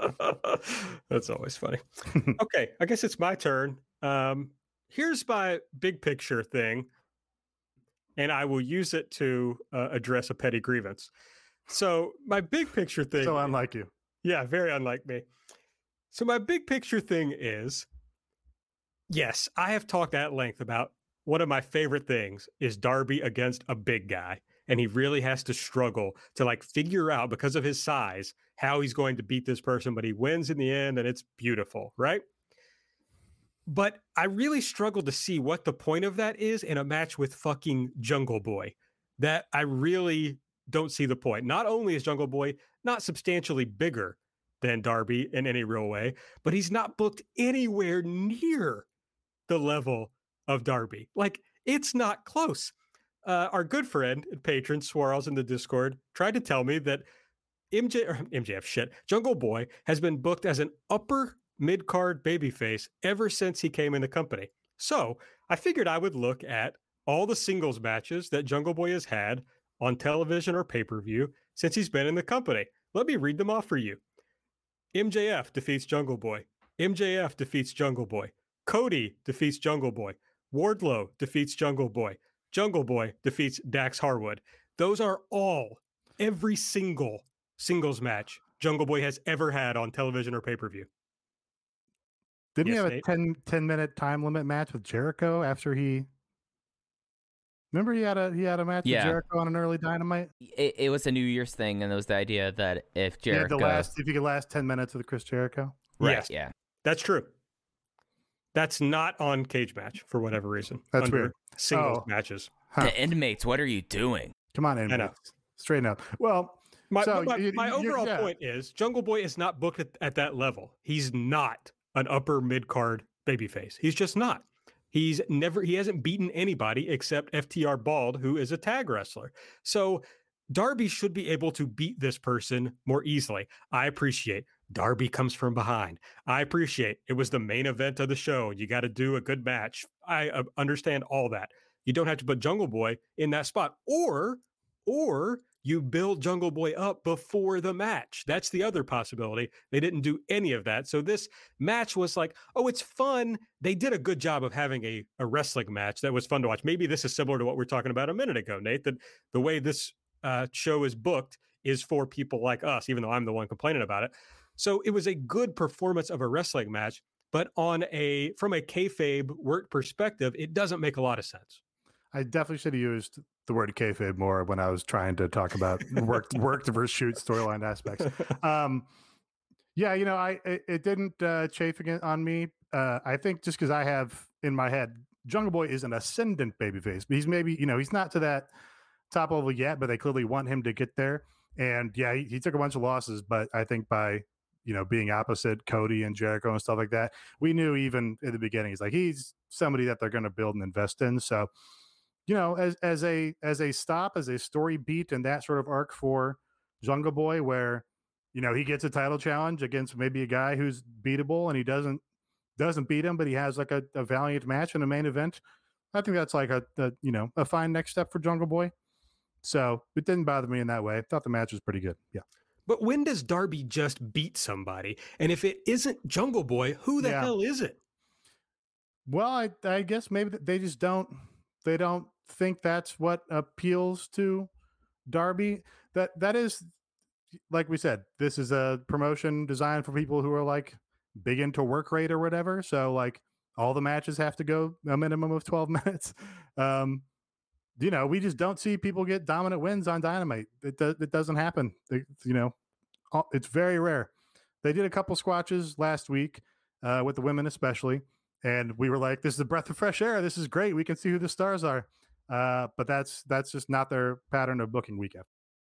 That's always funny. Okay, I guess it's my turn. Here's my big picture thing, and I will use it to address a petty grievance. So my big picture thing. So unlike you. Yeah, very unlike me. So my big picture thing is, yes, I have talked at length about one of my favorite things is Darby against a big guy. And he really has to struggle to like figure out, because of his size, how he's going to beat this person, but he wins in the end and it's beautiful, right? But I really struggle to see what the point of that is in a match with fucking Jungle Boy. That I really don't see the point. Not only is Jungle Boy not substantially bigger than Darby in any real way, but he's not booked anywhere near the level of Darby. Like, it's not close. Our good friend and patron Swirls in the Discord tried to tell me that Jungle Boy has been booked as an upper mid-card babyface ever since he came in the company. So I figured I would look at all the singles matches that Jungle Boy has had on television or pay-per-view since he's been in the company. Let me read them off for you. MJF defeats Jungle Boy. MJF defeats Jungle Boy. Cody defeats Jungle Boy. Wardlow defeats Jungle Boy. Jungle Boy defeats Dax Harwood. Those are every single singles match Jungle Boy has ever had on television or pay-per-view. Didn't Yes, he have Nate? a 10-minute time limit match with Jericho after he? Remember he had a match with Jericho on an early Dynamite. It was a New Year's thing, and it was the idea that if Jericho, if you could last 10 minutes with Chris Jericho. right? Yes. Yeah, That's true. That's not on Cage Match for whatever reason. That's under weird. Singles matches. Huh. The inmates, what are you doing? Come on, in. I know. Straighten up. Well, My So, overall point is Jungle Boy is not booked at that level. He's not an upper mid-card babyface. He's just not. He hasn't beaten anybody except FTR Bald, who is a tag wrestler. So Darby should be able to beat this person more easily. I appreciate Darby comes from behind. I appreciate it was the main event of the show. You got to do a good match. I understand all that. You don't have to put Jungle Boy in that spot, or you build Jungle Boy up before the match. That's the other possibility. They didn't do any of that. So this match was like, oh, it's fun. They did a good job of having a wrestling match that was fun to watch. Maybe this is similar to what we were talking about a minute ago, Nate, that the way this show is booked is for people like us, even though I'm the one complaining about it. So it was a good performance of a wrestling match, but from a kayfabe work perspective, it doesn't make a lot of sense. I definitely should have used the word kayfabe more when I was trying to talk about work versus shoot storyline aspects. Yeah, it didn't chafe on me. I think just because I have in my head, Jungle Boy is an ascendant babyface, but he's maybe, he's not to that top level yet, but they clearly want him to get there. And yeah, he took a bunch of losses, but I think by, being opposite Cody and Jericho and stuff like that, we knew even in the beginning, he's somebody that they're going to build and invest in. So, as a stop, as a story beat and that sort of arc for Jungle Boy, where, he gets a title challenge against maybe a guy who's beatable and he doesn't beat him, but he has like a valiant match in a main event. I think that's like a fine next step for Jungle Boy. So it didn't bother me in that way. I thought the match was pretty good. Yeah. But when does Darby just beat somebody? And if it isn't Jungle Boy, who the hell is it? Well, I guess maybe they just don't think that's what appeals to Darby. That is, like we said, this is a promotion designed for people who are like big into work rate or whatever. So like all the matches have to go a minimum of 12 minutes. We just don't see people get dominant wins on Dynamite. It doesn't happen. It's very rare. They did a couple squatches last week with the women especially, and we were like, this is a breath of fresh air. This is great. We can see who the stars are. But that's just not their pattern of booking week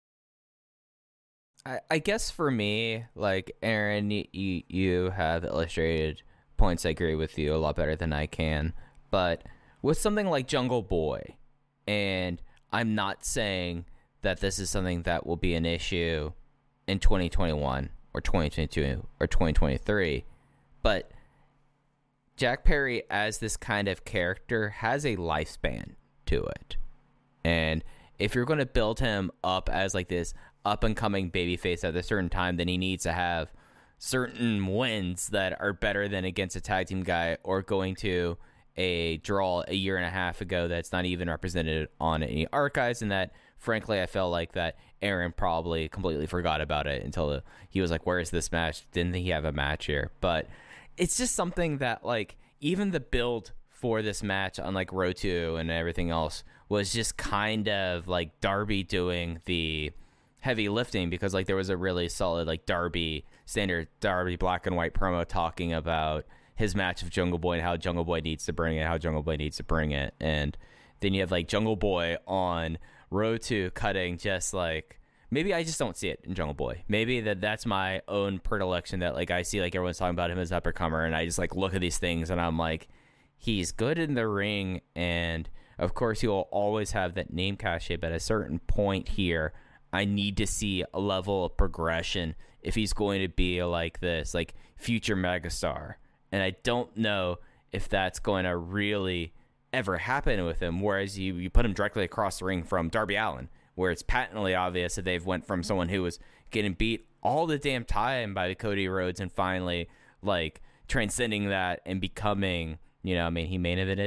after. I guess for me, like Aaron, you have illustrated points I agree with you a lot better than I can. But with something like Jungle Boy, and I'm not saying that this is something that will be an issue in 2021 or 2022 or 2023, but Jack Perry as this kind of character has a lifespan to it. And if you're going to build him up as like this up and coming babyface at a certain time, then he needs to have certain wins that are better than against a tag team guy or going to a draw a year and a half ago that's not even represented on any archives. And that, frankly, I felt like that Aaron probably completely forgot about it until he was like, where's this match? Didn't he have a match here? But it's just something that, like, even the build for this match on like Row 2 and everything else was just kind of like Darby doing the heavy lifting, because like there was a really solid like standard Darby black and white promo talking about his match of Jungle Boy and how Jungle Boy needs to bring it, and then you have like Jungle Boy on Row 2 cutting just like, maybe I just don't see it in Jungle Boy. Maybe that's my own predilection, that like I see like everyone's talking about him as uppercomer, and I just like look at these things and I'm like, he's good in the ring, and of course he will always have that name cachet, but at a certain point here, I need to see a level of progression if he's going to be like this, like future megastar. And I don't know if that's going to really ever happen with him, whereas you put him directly across the ring from Darby Allin, where it's patently obvious that they've went from someone who was getting beat all the damn time by Cody Rhodes and finally like transcending that and becoming, he main evented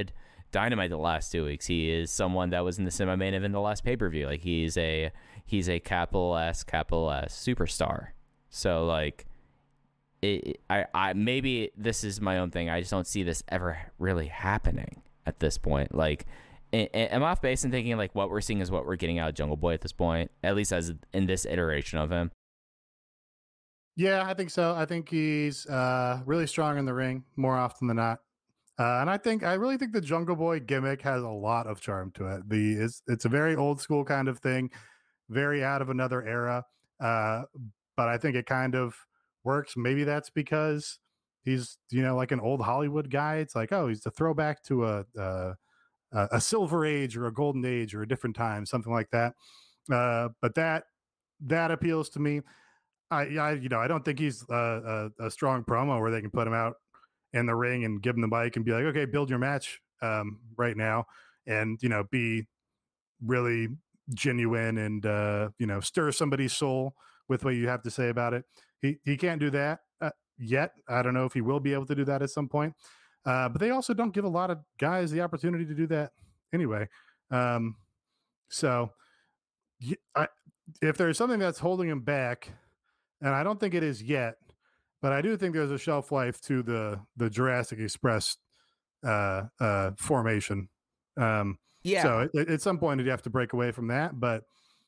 Dynamite the last 2 weeks. He is someone that was in the semi-main event the last pay-per-view. Like he's a capital S superstar. So like, I maybe this is my own thing. I just don't see this ever really happening at this point. Like, am I off base in thinking like what we're seeing is what we're getting out of Jungle Boy at this point, at least as in this iteration of him? Yeah, I think so. I think he's really strong in the ring more often than not. And I really think the Jungle Boy gimmick has a lot of charm to it. It's a very old school kind of thing, very out of another era. But I think it kind of works. Maybe that's because he's, like an old Hollywood guy. It's like, oh, he's the throwback to a silver age or a golden age or a different time, something like that. But that appeals to me. I don't think he's a strong promo where they can put him out in the ring and give him the mic and be like, okay, build your match right now, and be really genuine and stir somebody's soul with what you have to say about it. He can't do that yet. I don't know if he will be able to do that at some point. But they also don't give a lot of guys the opportunity to do that anyway. So if there's something that's holding him back, and I don't think it is yet, but I do think there's a shelf life to the Jurassic Express formation. Yeah. So at some point you have to break away from that. But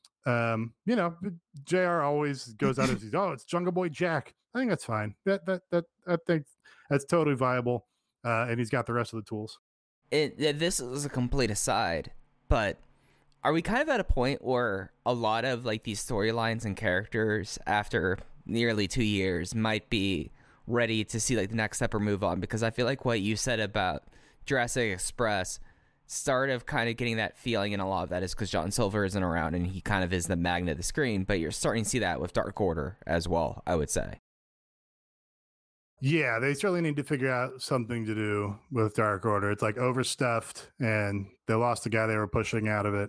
JR always goes out as it's Jungle Boy Jack. I think that's fine. That I think that's totally viable. And he's got the rest of the tools. This is a complete aside, but are we kind of at a point where a lot of like these storylines and characters after nearly 2 years might be ready to see like the next step or move on? Because I feel like what you said about Jurassic Express started kind of getting that feeling, and a lot of that is because John Silver isn't around and he kind of is the magnet of the screen, but you're starting to see that with Dark Order as well, I would say. Yeah, they certainly need to figure out something to do with Dark Order. It's like overstuffed, and they lost the guy they were pushing out of it.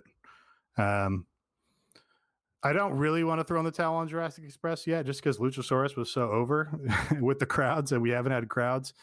I don't really want to throw in the towel on Jurassic Express yet, just because Luchasaurus was so over with the crowds, and we haven't had crowds.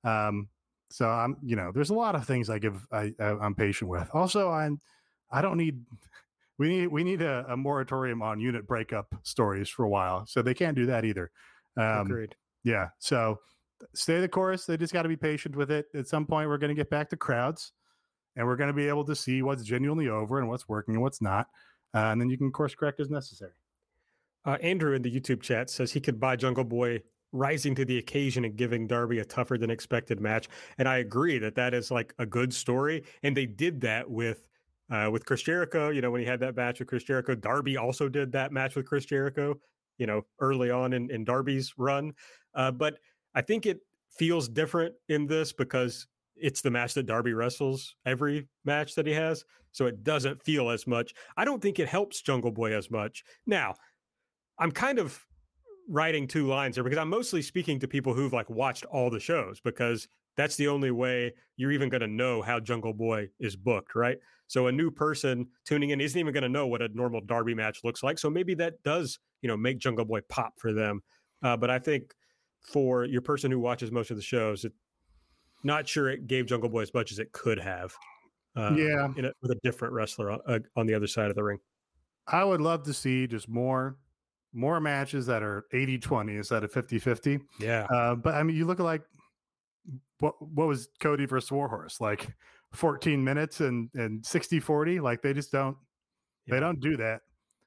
So I'm, there's a lot of things I'm patient with. Also, I don't need. We need a moratorium on unit breakup stories for a while, so they can't do that either. Agreed. Yeah. So stay the course. They just got to be patient with it. At some point, we're going to get back to crowds, and we're going to be able to see what's genuinely over and what's working and what's not. And then you can course correct as necessary. Andrew in the YouTube chat says he could buy Jungle Boy rising to the occasion and giving Darby a tougher than expected match. And I agree that is like a good story. And they did that with Chris Jericho. When he had that match with Chris Jericho, Darby also did that match with Chris Jericho, early on in Darby's run. But I think it feels different in this because it's the match that Darby wrestles every match that he has. So it doesn't feel as much. I don't think it helps Jungle Boy as much. Now, I'm kind of writing two lines here because I'm mostly speaking to people who've like watched all the shows, because that's the only way you're even going to know how Jungle Boy is booked, right? So a new person tuning in isn't even going to know what a normal Darby match looks like. So maybe that does, make Jungle Boy pop for them. But I think for your person who watches most of the shows, not sure it gave Jungle Boy as much as it could have. With a different wrestler on the other side of the ring. I would love to see just more matches that are 80-20 instead of 50-50. Yeah. But I mean, you look at like what was Cody versus Warhorse, like 14 minutes and 60-40. Like they just don't they don't do that.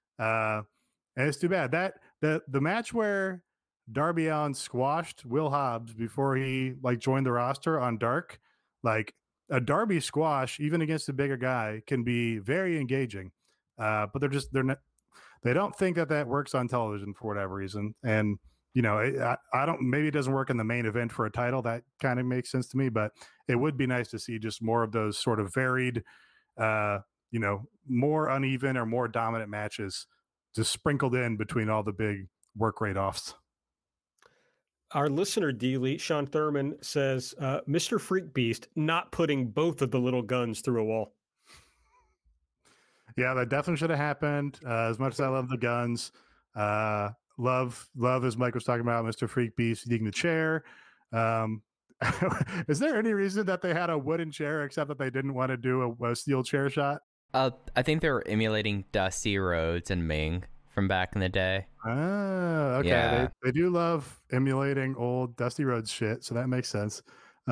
And it's too bad that the match where Darby Allin squashed Will Hobbs before he like joined the roster on Dark, like a Darby squash, even against a bigger guy, can be very engaging. But they don't think that works on television for whatever reason. And, I don't, maybe it doesn't work in the main event for a title. That kind of makes sense to me, but it would be nice to see just more of those sort of varied, more uneven or more dominant matches just sprinkled in between all the big work rate offs. Our listener, D-Elite, Sean Thurman, says, Mr. Freak Beast not putting both of the little guns through a wall. Yeah, that definitely should have happened. As much as I love the guns, love, as Mike was talking about, Mr. Freak Beast eating the chair. Is there any reason that they had a wooden chair except that they didn't want to do a steel chair shot? I think they were emulating Dusty Rhodes and Ming from back in the day. Ah, okay. Yeah. They do love emulating old Dusty Rhodes shit, so that makes sense.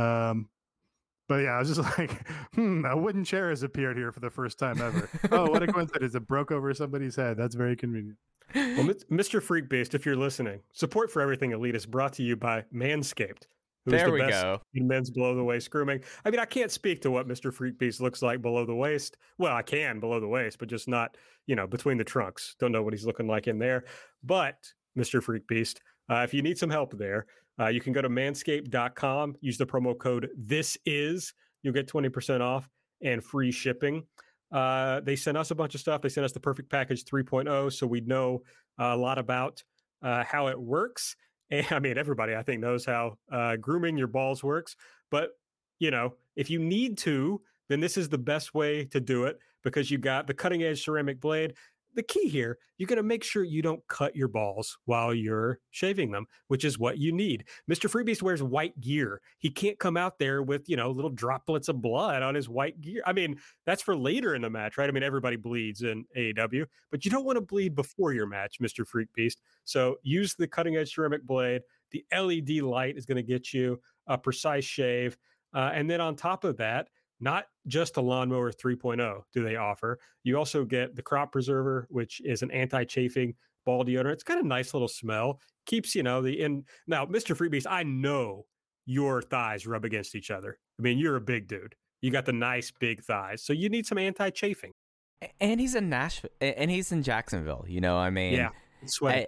But yeah, I was just like, a wooden chair has appeared here for the first time ever. Oh, what a coincidence. It broke over somebody's head. That's very convenient. Well, Mr. Freak Beast, if you're listening, support for Everything Elite is brought to you by Manscaped. Who's There the we best go. in men's below the waist grooming. I mean, I can't speak to what Mr. Freak Beast looks like below the waist. Well, I can below the waist, but just not, between the trunks. Don't know what he's looking like in there. But Mr. Freak Beast, if you need some help there, you can go to manscaped.com, use the promo code THISIS. You'll get 20% off and free shipping. They sent us a bunch of stuff. They sent us the Perfect Package 3.0, so we know a lot about how it works. And I mean, everybody, I think, knows how grooming your balls works. But, if you need to, then this is the best way to do it because you got the cutting edge ceramic blade. The key here, you're going to make sure you don't cut your balls while you're shaving them, which is what you need. Mr. Freebeast wears white gear. He can't come out there with, little droplets of blood on his white gear. I mean, that's for later in the match, right? I mean, everybody bleeds in AEW, but you don't want to bleed before your match, Mr. Freakbeast. So use the cutting edge ceramic blade. The LED light is going to get you a precise shave. And then on top of that, not just a Lawnmower 3.0 do they offer. You also get the Crop Preserver, which is an anti-chafing ball deodorant. It's got a nice little smell. Keeps, Now, Mr. Freebeast, I know your thighs rub against each other. I mean, you're a big dude. You got the nice big thighs. So you need some anti-chafing. And he's in Nashville, and he's in Jacksonville. I mean, yeah, it's sweaty.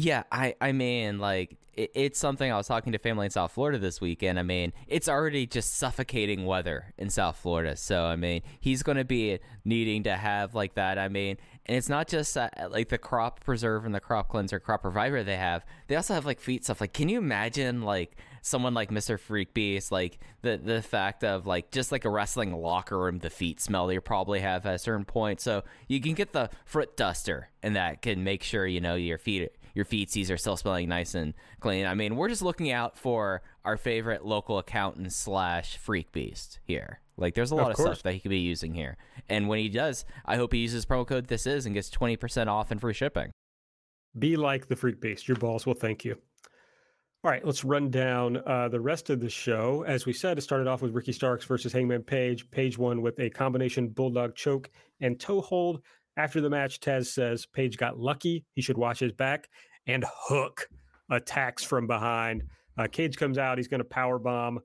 I mean, like, it's something I was talking to family in South Florida this weekend. I mean, it's already just suffocating weather in South Florida. So, I mean, he's going to be needing to have like that. I mean, and it's not just like the Crop Preserve and the Crop Cleanser, Crop Reviver they have. They also have like feet stuff. Like, can you imagine like someone like Mr. Freakbeast, like the fact of like just like a wrestling locker room, the feet smell they probably have at a certain point. So you can get the foot duster and that can make sure, your feetsies are still smelling nice and clean. I mean, we're just looking out for our favorite local accountant / Freak Beast here. Like, there's a lot of stuff that he could be using here. And when he does, I hope he uses promo code THISIS and gets 20% off and free shipping. Be like the Freak Beast. Your balls will thank you. All right, let's run down the rest of the show. As we said, it started off with Ricky Starks versus Hangman Page. Page won with a combination bulldog choke and toe hold. After the match, Taz says Page got lucky. He should watch his back. And Hook attacks from behind. Cage comes out. He's going to powerbomb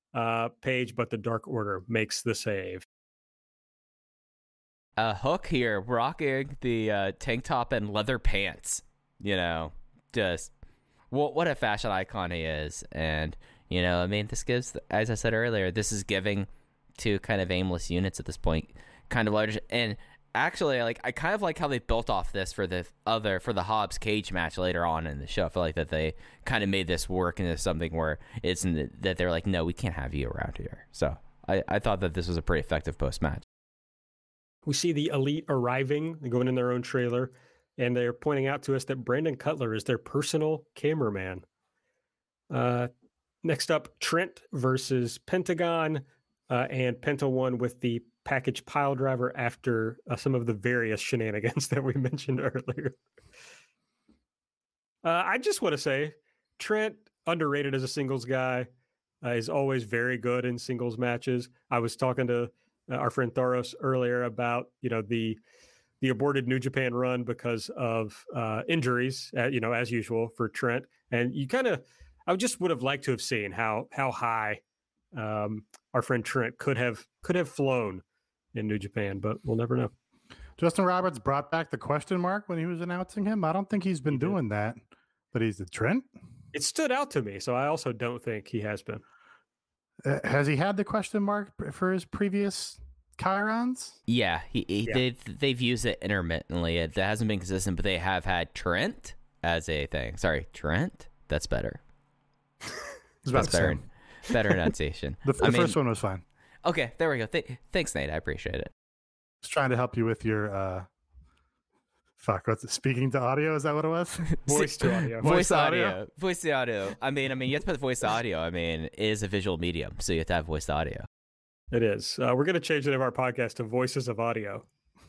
Page, but the Dark Order makes the save. Hook here, rocking the tank top and leather pants. Just what a fashion icon he is. And, I mean, this gives, as I said earlier, this is giving to kind of aimless units at this point, kind of large. And actually, like, I kind of like how they built off this for the Hobbs Cage match later on in the show. I feel like that they kind of made this work into something where it's that they're like, no, we can't have you around here. So I thought that this was a pretty effective post match. We see the Elite arriving, they're going in their own trailer, and they're pointing out to us that Brandon Cutler is their personal cameraman. Next up, Trent versus Pentagon, and Penta won with the package pile driver after some of the various shenanigans that we mentioned earlier. I just want to say, Trent, underrated as a singles guy, is always very good in singles matches. I was talking to our friend Thoros earlier about, the aborted New Japan run because of injuries, as usual for Trent. And I just would have liked to have seen how high our friend Trent could have flown in New Japan, but we'll never know. Justin Roberts brought back the question mark when he was announcing him. I don't think he's been doing that, but he's the Trent. It stood out to me, so I also don't think he has been. Has he had the question mark for his previous Chirons? Yeah, they've used it intermittently. It hasn't been consistent, but they have had Trent as a thing. Sorry, Trent? That's better. That's better. Better enunciation. The first one was fine. Okay, there we go. Thanks, Nate. I appreciate it. Just trying to help you with your Fuck, what's it? Speaking to audio? Is that what it was? Voice to audio. Voice audio. Voice to audio. I mean, you have to put voice to audio. I mean, it is a visual medium, so you have to have voice to audio. It is. We're going to change the name of our podcast to Voices of Audio.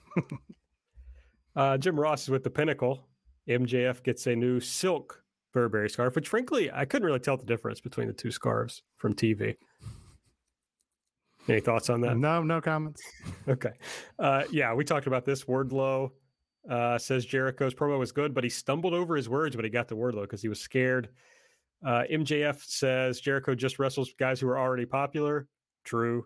Jim Ross is with the Pinnacle. MJF gets a new silk Burberry scarf, which frankly, I couldn't really tell the difference between the two scarves from TV. Any thoughts on that? No comments. Okay. Yeah, we talked about this. Wardlow says Jericho's promo was good, but he stumbled over his words when he got to Wardlow because he was scared. MJF says Jericho just wrestles guys who are already popular. True.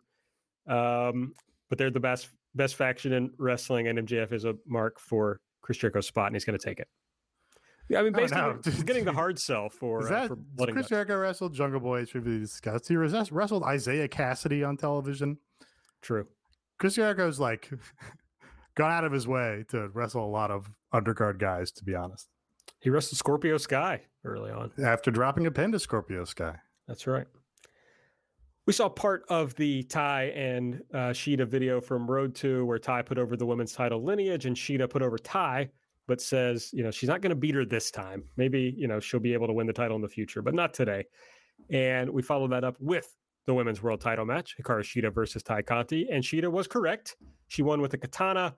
But they're the best faction in wrestling, and MJF is a mark for Chris Jericho's spot, and he's going to take it. Yeah, I mean, basically, he's getting the hard sell for Chris Jericho wrestled Jungle Boy. It should be discussed. He wrestled Isaiah Cassidy on television. True. Chris Jericho's like gone out of his way to wrestle a lot of undercard guys, to be honest. He wrestled Scorpio Sky early on. After dropping a pin to Scorpio Sky. That's right. We saw part of the Ty and Shida video from Road 2 where Ty put over the women's title lineage and Shida put over Ty, but says, she's not going to beat her this time. Maybe, she'll be able to win the title in the future, but not today. And we followed that up with the women's world title match, Hikaru Shida versus Ty Conti. And Shida was correct. She won with a katana.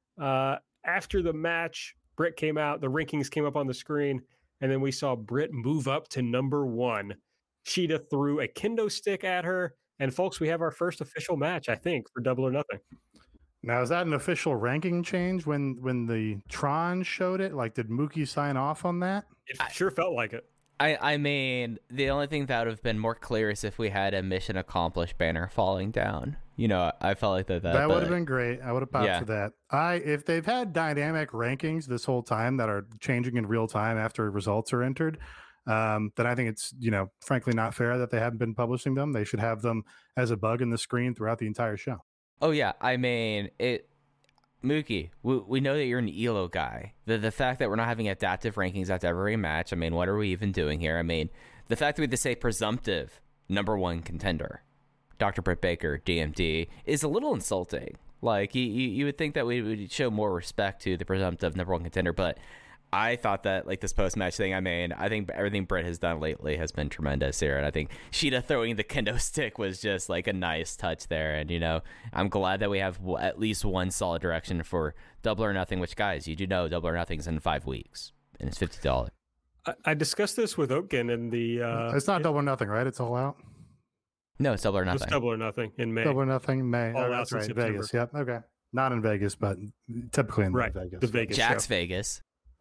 After the match, Britt came out, the rankings came up on the screen, and then we saw Britt move up to number 1. Shida threw a kendo stick at her. And folks, we have our first official match, I think, for Double or Nothing. Now, is that an official ranking change when the Tron showed it? Like, did Mookie sign off on that? It sure felt like it. I mean, the only thing that would have been more clear is if we had a mission accomplished banner falling down. I felt like that would have been great. I would have popped for that. If they've had dynamic rankings this whole time that are changing in real time after results are entered, then I think it's, frankly not fair that they haven't been publishing them. They should have them as a bug in the screen throughout the entire show. Oh, yeah. I mean, Mookie, we know that you're an ELO guy. The fact that we're not having adaptive rankings after every match, I mean, what are we even doing here? I mean, the fact that we have to say presumptive number 1 contender, Dr. Britt Baker, DMD, is a little insulting. Like, you would think that we would show more respect to the presumptive number 1 contender, but I thought that, like, this post-match thing, I mean, I think everything Britt has done lately has been tremendous here, and I think Shida throwing the kendo stick was just, like, a nice touch there, and, I'm glad that we have at least one solid direction for Double or Nothing, which, guys, you do know Double or Nothing's in 5 weeks, and it's $50. I discussed this with Oaken in the... it's not Double or Nothing, right? It's All Out? No, it's Double or Nothing. It's Double or Nothing in May. Double or Nothing, May. All Out that's right, September. Vegas, yep, okay. Not in Vegas, but typically in Vegas. The Vegas Jack's show. Vegas.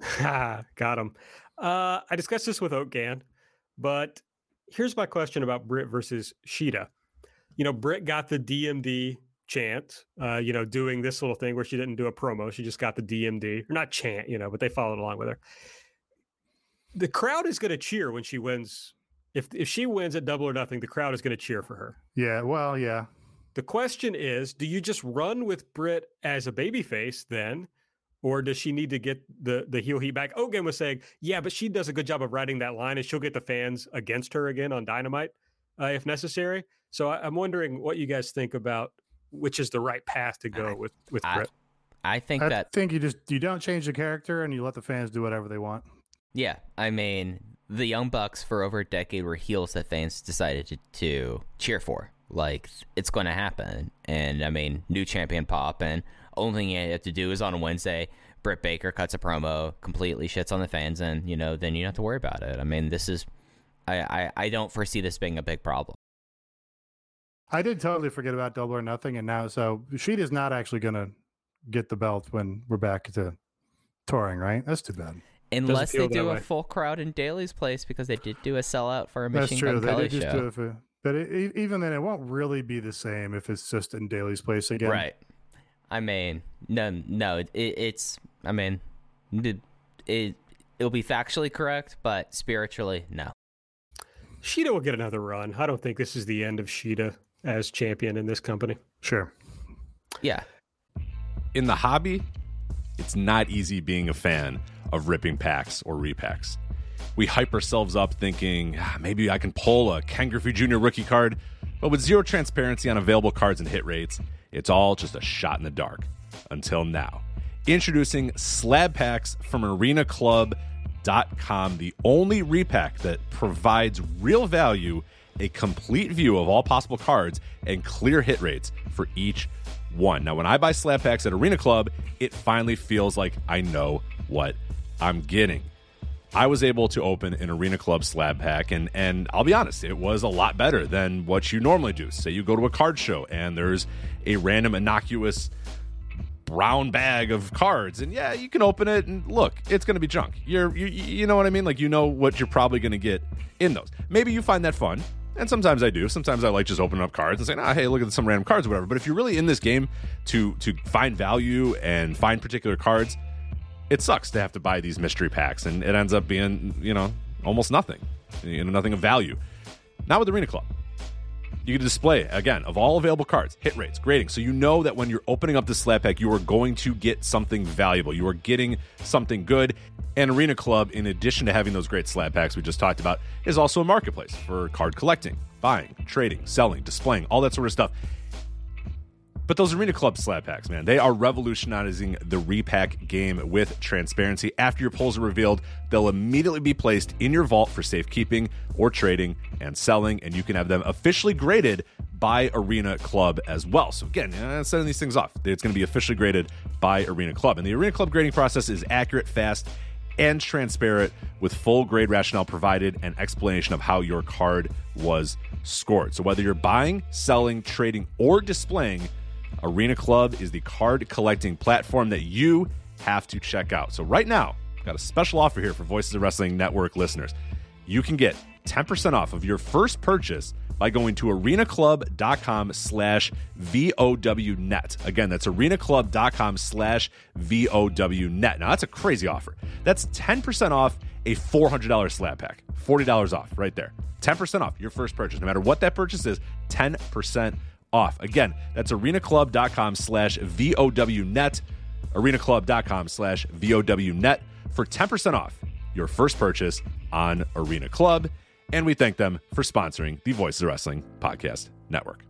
Got him. I discussed this with Oatgan, but here's my question about Britt versus Shida. Britt got the DMD chant, doing this little thing where she didn't do a promo. She just got the DMD, or not chant, but they followed along with her. The crowd is going to cheer when she wins. If she wins at Double or Nothing, the crowd is going to cheer for her. Yeah, well, yeah. The question is, do you just run with Britt as a babyface then? Or does she need to get the heel heat back? Ogan was saying, yeah, but she does a good job of riding that line, and she'll get the fans against her again on Dynamite if necessary. So I'm wondering what you guys think about which is the right path to go with Britt. I think you don't change the character and you let the fans do whatever they want. Yeah, I mean, the Young Bucks for over a decade were heels that fans decided to cheer for. Like, it's going to happen. And, I mean, new champion pop, and only thing you have to do is on a Wednesday, Britt Baker cuts a promo, completely shits on the fans, and, then you don't have to worry about it. I mean, this is... I don't foresee this being a big problem. I did totally forget about Double or Nothing, and now, so Shida's not actually going to get the belt when we're back to touring, right? That's too bad. Unless they do a full crowd in Daly's place, because they did do a sellout for a Machine Gun Kelly show. That's true. They did just do it but even then, it won't really be the same if it's just in Daly's place again. Right. I mean, no, it's. I mean, it'll be factually correct, but spiritually, no. Shida will get another run. I don't think this is the end of Shida as champion in this company. Sure. Yeah. In the hobby, it's not easy being a fan of ripping packs or repacks. We hype ourselves up thinking, maybe I can pull a Ken Griffey Jr. rookie card, but with zero transparency on available cards and hit rates, it's all just a shot in the dark. Until now. Introducing Slab Packs from ArenaClub.com, the only repack that provides real value, a complete view of all possible cards, and clear hit rates for each one. Now, when I buy Slab Packs at Arena Club, it finally feels like I know what I'm getting. I was able to open an Arena Club Slab Pack, and I'll be honest, it was a lot better than what you normally do. Say you go to a card show, and there's a random innocuous brown bag of cards, and yeah, you can open it and look, it's going to be junk. You know what I mean? Like, you know what you're probably going to get in those. Maybe you find that fun, and sometimes I do. Sometimes I like just opening up cards and saying, hey, look at some random cards or whatever. But if you're really in this game to find value and find particular cards, it sucks to have to buy these mystery packs, and it ends up being, almost nothing, nothing of value. Not with Arena Club. You can display, again, of all available cards, hit rates, grading. So you know that when you're opening up this slab pack, you are going to get something valuable. You are getting something good. And Arena Club, in addition to having those great slab packs we just talked about, is also a marketplace for card collecting, buying, trading, selling, displaying, all that sort of stuff. But those Arena Club slab packs, man, they are revolutionizing the repack game with transparency. After your pulls are revealed, they'll immediately be placed in your vault for safekeeping or trading and selling, and you can have them officially graded by Arena Club as well. So again, sending these things off, it's going to be officially graded by Arena Club. And the Arena Club grading process is accurate, fast, and transparent, with full grade rationale provided and explanation of how your card was scored. So whether you're buying, selling, trading, or displaying, Arena Club is the card collecting platform that you have to check out. So right now, I've got a special offer here for Voices of Wrestling Network listeners. You can get 10% off of your first purchase by going to arenaclub.com/VOWnet. Again, that's arenaclub.com/VOWnet. Now, that's a crazy offer. That's 10% off a $400 slab pack. $40 off right there. 10% off your first purchase. No matter what that purchase is, 10% off. Again, that's arenaclub.com/VOWnet, arenaclub.com/VOWnet for 10% off your first purchase on Arena Club. And we thank them for sponsoring the Voices of Wrestling Podcast Network.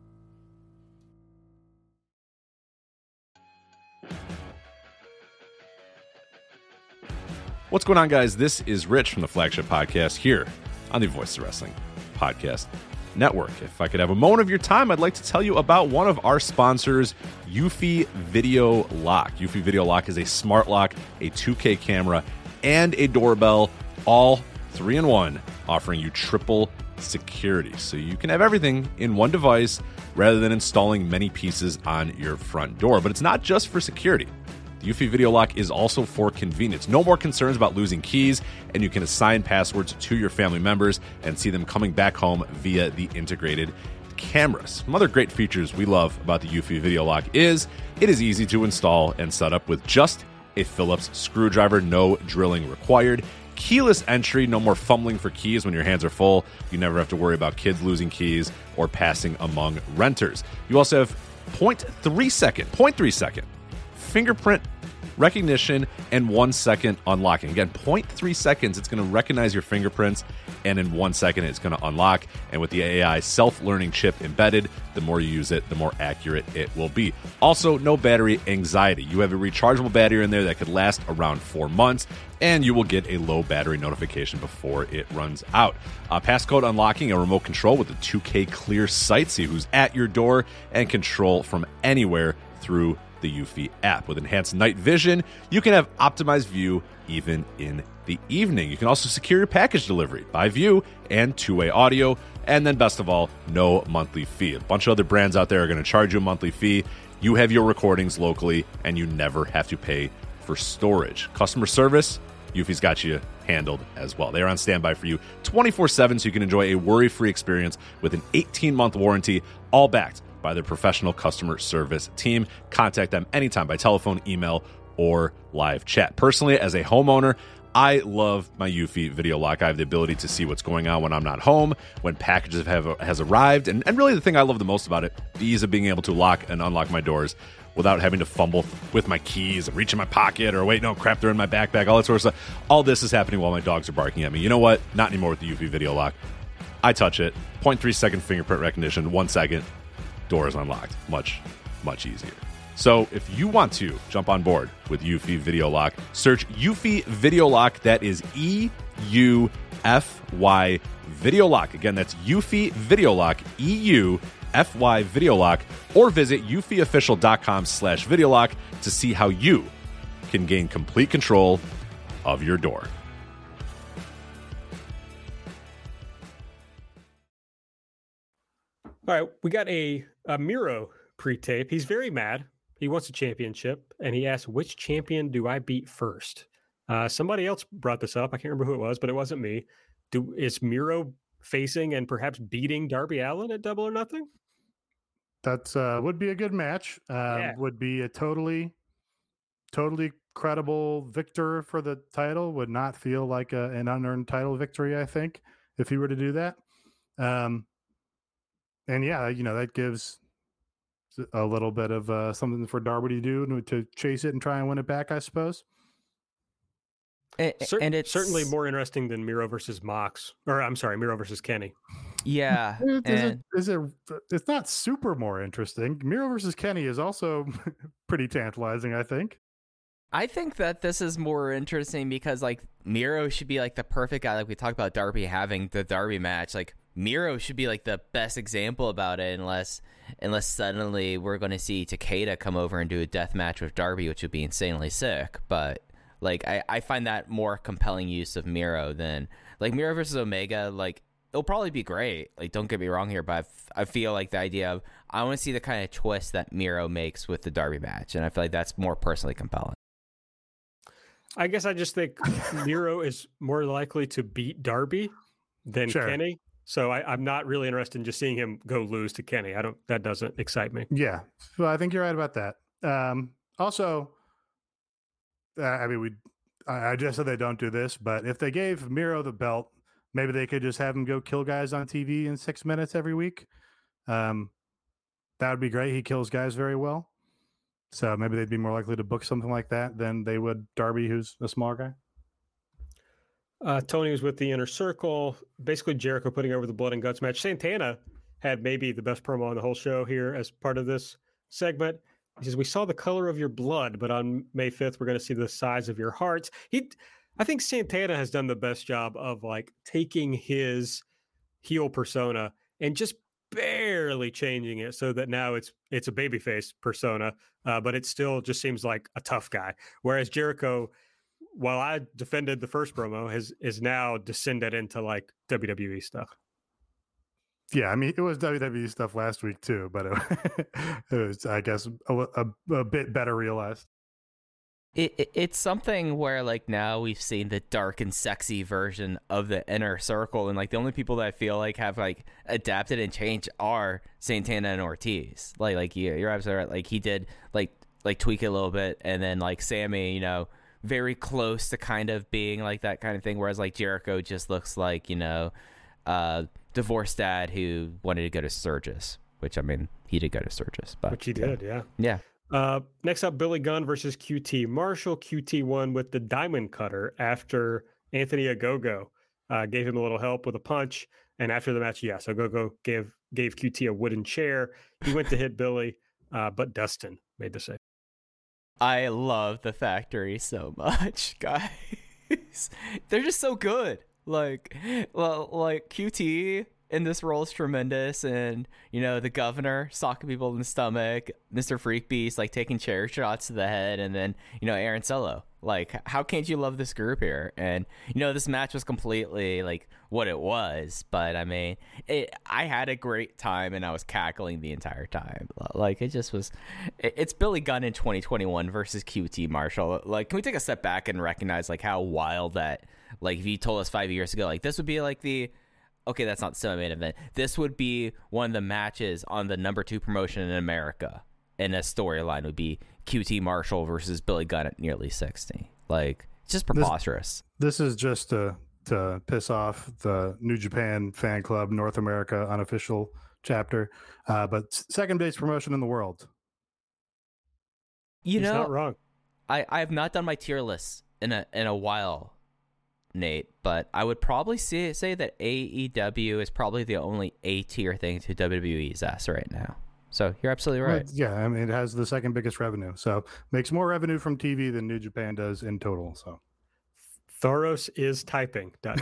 What's going on, guys? This is Rich from the Flagship Podcast here on the Voices of Wrestling Podcast Network. If I could have a moment of your time, I'd like to tell you about one of our sponsors, Eufy Video Lock. Eufy Video Lock is a smart lock, a 2K camera, and a doorbell, all 3-in-1, offering you triple security. So you can have everything in one device rather than installing many pieces on your front door. But it's not just for security. The Eufy Video Lock is also for convenience. No more concerns about losing keys, and you can assign passwords to your family members and see them coming back home via the integrated cameras. Some other great features we love about the Eufy Video Lock is it is easy to install and set up with just a Phillips screwdriver, no drilling required. Keyless entry, no more fumbling for keys when your hands are full. You never have to worry about kids losing keys or passing among renters. You also have 0.3 second fingerprint recognition and 1 second unlocking. Again, 0.3 seconds, it's going to recognize your fingerprints, and in 1 second, it's going to unlock. And with the AI self-learning chip embedded, the more you use it, the more accurate it will be. Also, no battery anxiety. You have a rechargeable battery in there that could last around 4 months, and you will get a low battery notification before it runs out. Passcode unlocking, a remote control with a 2K clear sight, see who's at your door, and control from anywhere through the Eufy app. With enhanced night vision, you can have optimized view even in the evening. You can also secure your package delivery by view and two-way audio. And then best of all, no monthly fee. A bunch of other brands out there are going to charge you a monthly fee. You have your recordings locally, and you never have to pay for storage. Customer service, Eufy's got you handled as well. They are on standby for you 24/7, so you can enjoy a worry-free experience with an 18-month warranty, all backed by their professional customer service team. Contact them anytime by telephone, email, or live chat. Personally, as a homeowner, I love my Eufy Video Lock. I have the ability to see what's going on when I'm not home, when packages has arrived, and really the thing I love the most about it, the ease of being able to lock and unlock my doors without having to fumble with my keys and reach in my pocket or wait, no, crap, they're in my backpack, all that sort of stuff. All this is happening while my dogs are barking at me. You know what? Not anymore with the Eufy Video Lock. I touch it, 0.3 second fingerprint recognition, 1 second, door is unlocked. Much, much easier. So if you want to jump on board with Eufy Video Lock, search Eufy Video Lock. That is EUFY Video Lock. Again, that's Eufy Video Lock, EUFY Video Lock, or visit eufyofficial.com/video lock to see how you can gain complete control of your door. All right, we got a Miro pre-tape. He's very mad. He wants a championship, and he asked, which champion do I beat first? Somebody else brought this up. I can't remember who it was, but it wasn't me. Is Miro facing and perhaps beating Darby Allin at Double or Nothing? That's would be a good match. Would be a totally credible victor for the title. Would not feel like an unearned title victory, I think, if he were to do that. And yeah, that gives a little bit of something for Darby to do to chase it and try and win it back, I suppose. And it's certainly more interesting than Miro versus Mox, or I'm sorry, Miro versus Kenny. Yeah, it's not super more interesting. Miro versus Kenny is also pretty tantalizing, I think. I think that this is more interesting because like Miro should be like the perfect guy. Like we talked about Darby having the Darby match. Like Miro should be like the best example about it, unless suddenly we're going to see Takeda come over and do a death match with Darby, which would be insanely sick. But like I find that more compelling use of Miro than like Miro versus Omega. Like it'll probably be great. Like don't get me wrong here, but I feel like the idea of I want to see the kind of twist that Miro makes with the Darby match, and I feel like that's more personally compelling. I guess I just think Miro is more likely to beat Darby than Kenny. So I'm not really interested in just seeing him go lose to Kenny. That doesn't excite me. Yeah. Well, I think you're right about that. Also, I mean, I just said they don't do this, but if they gave Miro the belt, maybe they could just have him go kill guys on TV in 6 minutes every week. That would be great. He kills guys very well. So maybe they'd be more likely to book something like that than they would Darby, who's a small guy. Tony was with the Inner Circle. Basically, Jericho putting over the Blood and Guts match. Santana had maybe the best promo on the whole show here as part of this segment. He says, we saw the color of your blood, but on May 5th, we're going to see the size of your hearts. I think Santana has done the best job of like taking his heel persona and just barely changing it so that now it's a babyface persona, but it still just seems like a tough guy. Whereas Jericho, while I defended the first promo, is now descended into like WWE stuff. Yeah, I mean, it was WWE stuff last week too, but it was, I guess, a bit better realized. It's something where like now we've seen the dark and sexy version of the Inner Circle, and like the only people that I feel like have like adapted and changed are Santana and Ortiz. Like you're absolutely right. Like he did like tweak it a little bit, and then like Sammy, very close to kind of being like that kind of thing. Whereas like Jericho just looks like divorced dad who wanted to go to Sturgis, which I mean he did go to Sturgis, but which he did, yeah. Next up, Billy Gunn versus QT Marshall. QT won with the Diamond Cutter after Anthony Ogogo gave him a little help with a punch. And after the match, yes, Ogogo gave QT a wooden chair. He went to hit Billy, but Dustin made the save. I love the Factory so much, guys. They're just so good. Like QT in this role is tremendous, and the governor socking people in the stomach, Mr. Freak Beast like taking chair shots to the head, and then Aaron Solo. Like, how can't you love this group here? And this match was completely like what it was, but I mean, I had a great time and I was cackling the entire time. Like, it just was. It's Billy Gunn in 2021 versus QT Marshall. Like, can we take a step back and recognize like how wild that? Like, if you told us 5 years ago, like this would be like okay, that's not the semi-main event. This would be one of the matches on the number 2 promotion in America, and a storyline would be QT Marshall versus Billy Gunn at nearly 60. Like, it's just preposterous. This is just to piss off the New Japan Fan Club North America unofficial chapter, but second base promotion in the world. He's not wrong. I have not done my tier list in a while, Nate, but I would probably say that AEW is probably the only A tier thing to WWE's ass right now. So you're absolutely Well, right. yeah, I mean, it has the second biggest revenue. So makes more revenue from TV than New Japan does in total. So Thoros is typing. All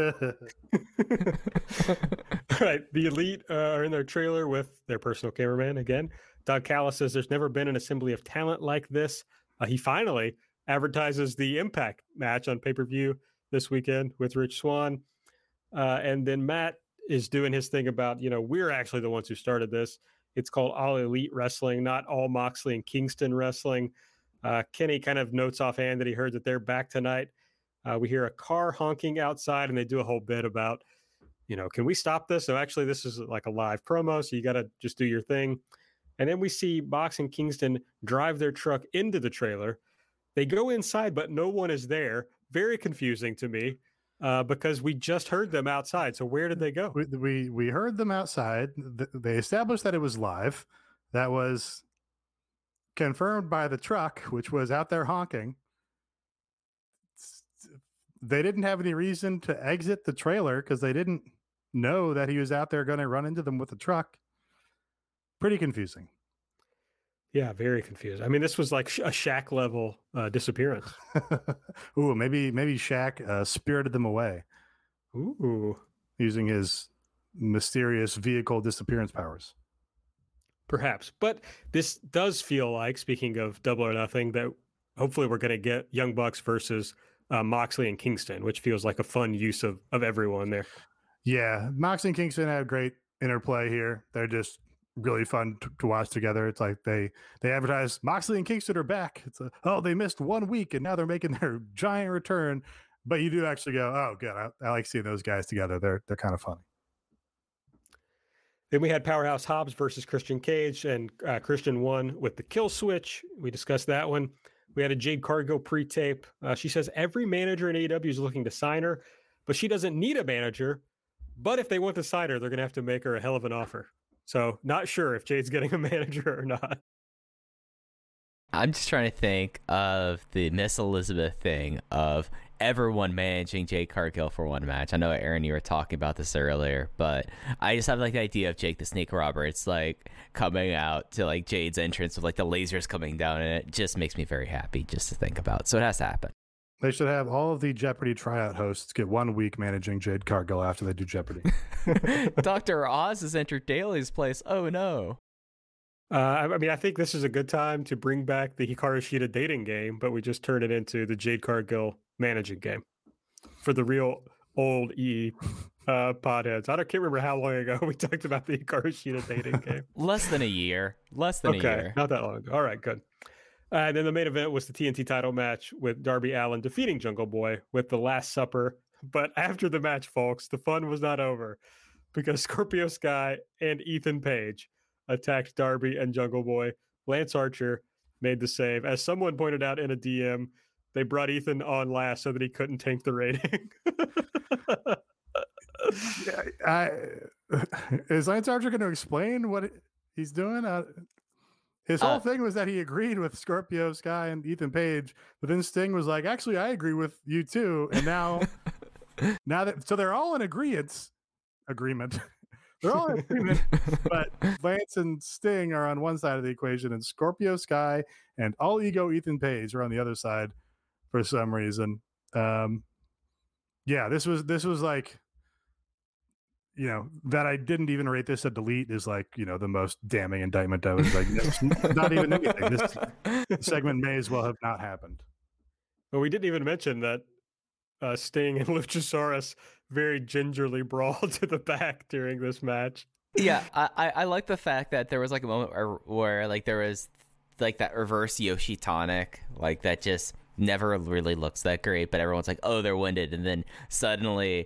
right. The Elite are in their trailer with their personal cameraman again. Doug Callis says there's never been an assembly of talent like this. He finally advertises the Impact match on pay-per-view this weekend with Rich Swann. And then Matt is doing his thing about, we're actually the ones who started this. It's called All Elite Wrestling, not All Moxley and Kingston Wrestling. Kenny kind of notes offhand that he heard that they're back tonight. We hear a car honking outside, and they do a whole bit about, can we stop this? So actually, this is like a live promo, so you got to just do your thing. And then we see Mox and Kingston drive their truck into the trailer. They go inside, but no one is there. Very confusing to me because we just heard them outside. So where did they go? we heard them outside. They established that it was live. That was confirmed by the truck, which was out there honking. They didn't have any reason to exit the trailer because they didn't know that he was out there going to run into them with the truck. Pretty confusing. Yeah, very confused. I mean, this was like a Shaq level disappearance. Ooh, maybe Shaq spirited them away. Ooh, using his mysterious vehicle disappearance powers. Perhaps, but this does feel like, speaking of Double or Nothing, that hopefully we're going to get Young Bucks versus Moxley and Kingston, which feels like a fun use of everyone there. Yeah, Moxley and Kingston had great interplay here. They're just really fun to watch together. It's like they advertise Moxley and Kingston are back. It's they missed 1 week and now they're making their giant return. But you do actually go, oh, good. I like seeing those guys together. They're kind of funny. Then we had Powerhouse Hobbs versus Christian Cage, and Christian won with the kill switch. We discussed that one. We had a Jade Cargill pre-tape. She says every manager in AEW is looking to sign her, but she doesn't need a manager. But if they want to sign her, they're going to have to make her a hell of an offer. So not sure if Jade's getting a manager or not. I'm just trying to think of the Miss Elizabeth thing of everyone managing Jade Cargill for one match. I know, Aaron, you were talking about this earlier, but I just have like the idea of Jake the Snake Roberts like coming out to like Jade's entrance with like the lasers coming down, and it just makes me very happy just to think about. So it has to happen. They should have all of the Jeopardy tryout hosts get 1 week managing Jade Cargill after they do Jeopardy. Dr. Oz has entered Daly's place. Oh no. I mean, I think this is a good time to bring back the Hikaru Shida dating game, but we just turn it into the Jade Cargill managing game for the real old podheads. I can't remember how long ago we talked about the Hikaru Shida dating game. Less than a year. Less than a year. Not that long ago. All right, good. And then the main event was the TNT title match with Darby Allin defeating Jungle Boy with the Last Supper. But after the match, folks, the fun was not over because Scorpio Sky and Ethan Page attacked Darby and Jungle Boy. Lance Archer made the save. As someone pointed out in a DM, they brought Ethan on last so that he couldn't tank the rating. Is Lance Archer going to explain what he's doing? His whole thing was that he agreed with Scorpio Sky and Ethan Page, but then Sting was like, actually, I agree with you too. And now so they're all in agreement. They're all in agreement, but Lance and Sting are on one side of the equation, and Scorpio Sky and All Ego Ethan Page are on the other side for some reason. This was like, that I didn't even rate this a delete is like, the most damning indictment. I was like, it's not even anything. This segment may as well have not happened. Well, we didn't even mention that Sting and Luchasaurus very gingerly brawled to the back during this match. Yeah, I like the fact that there was like a moment where like there was like that reverse Yoshi tonic, like that just never really looks that great, but everyone's like, oh, they're winded, and then suddenly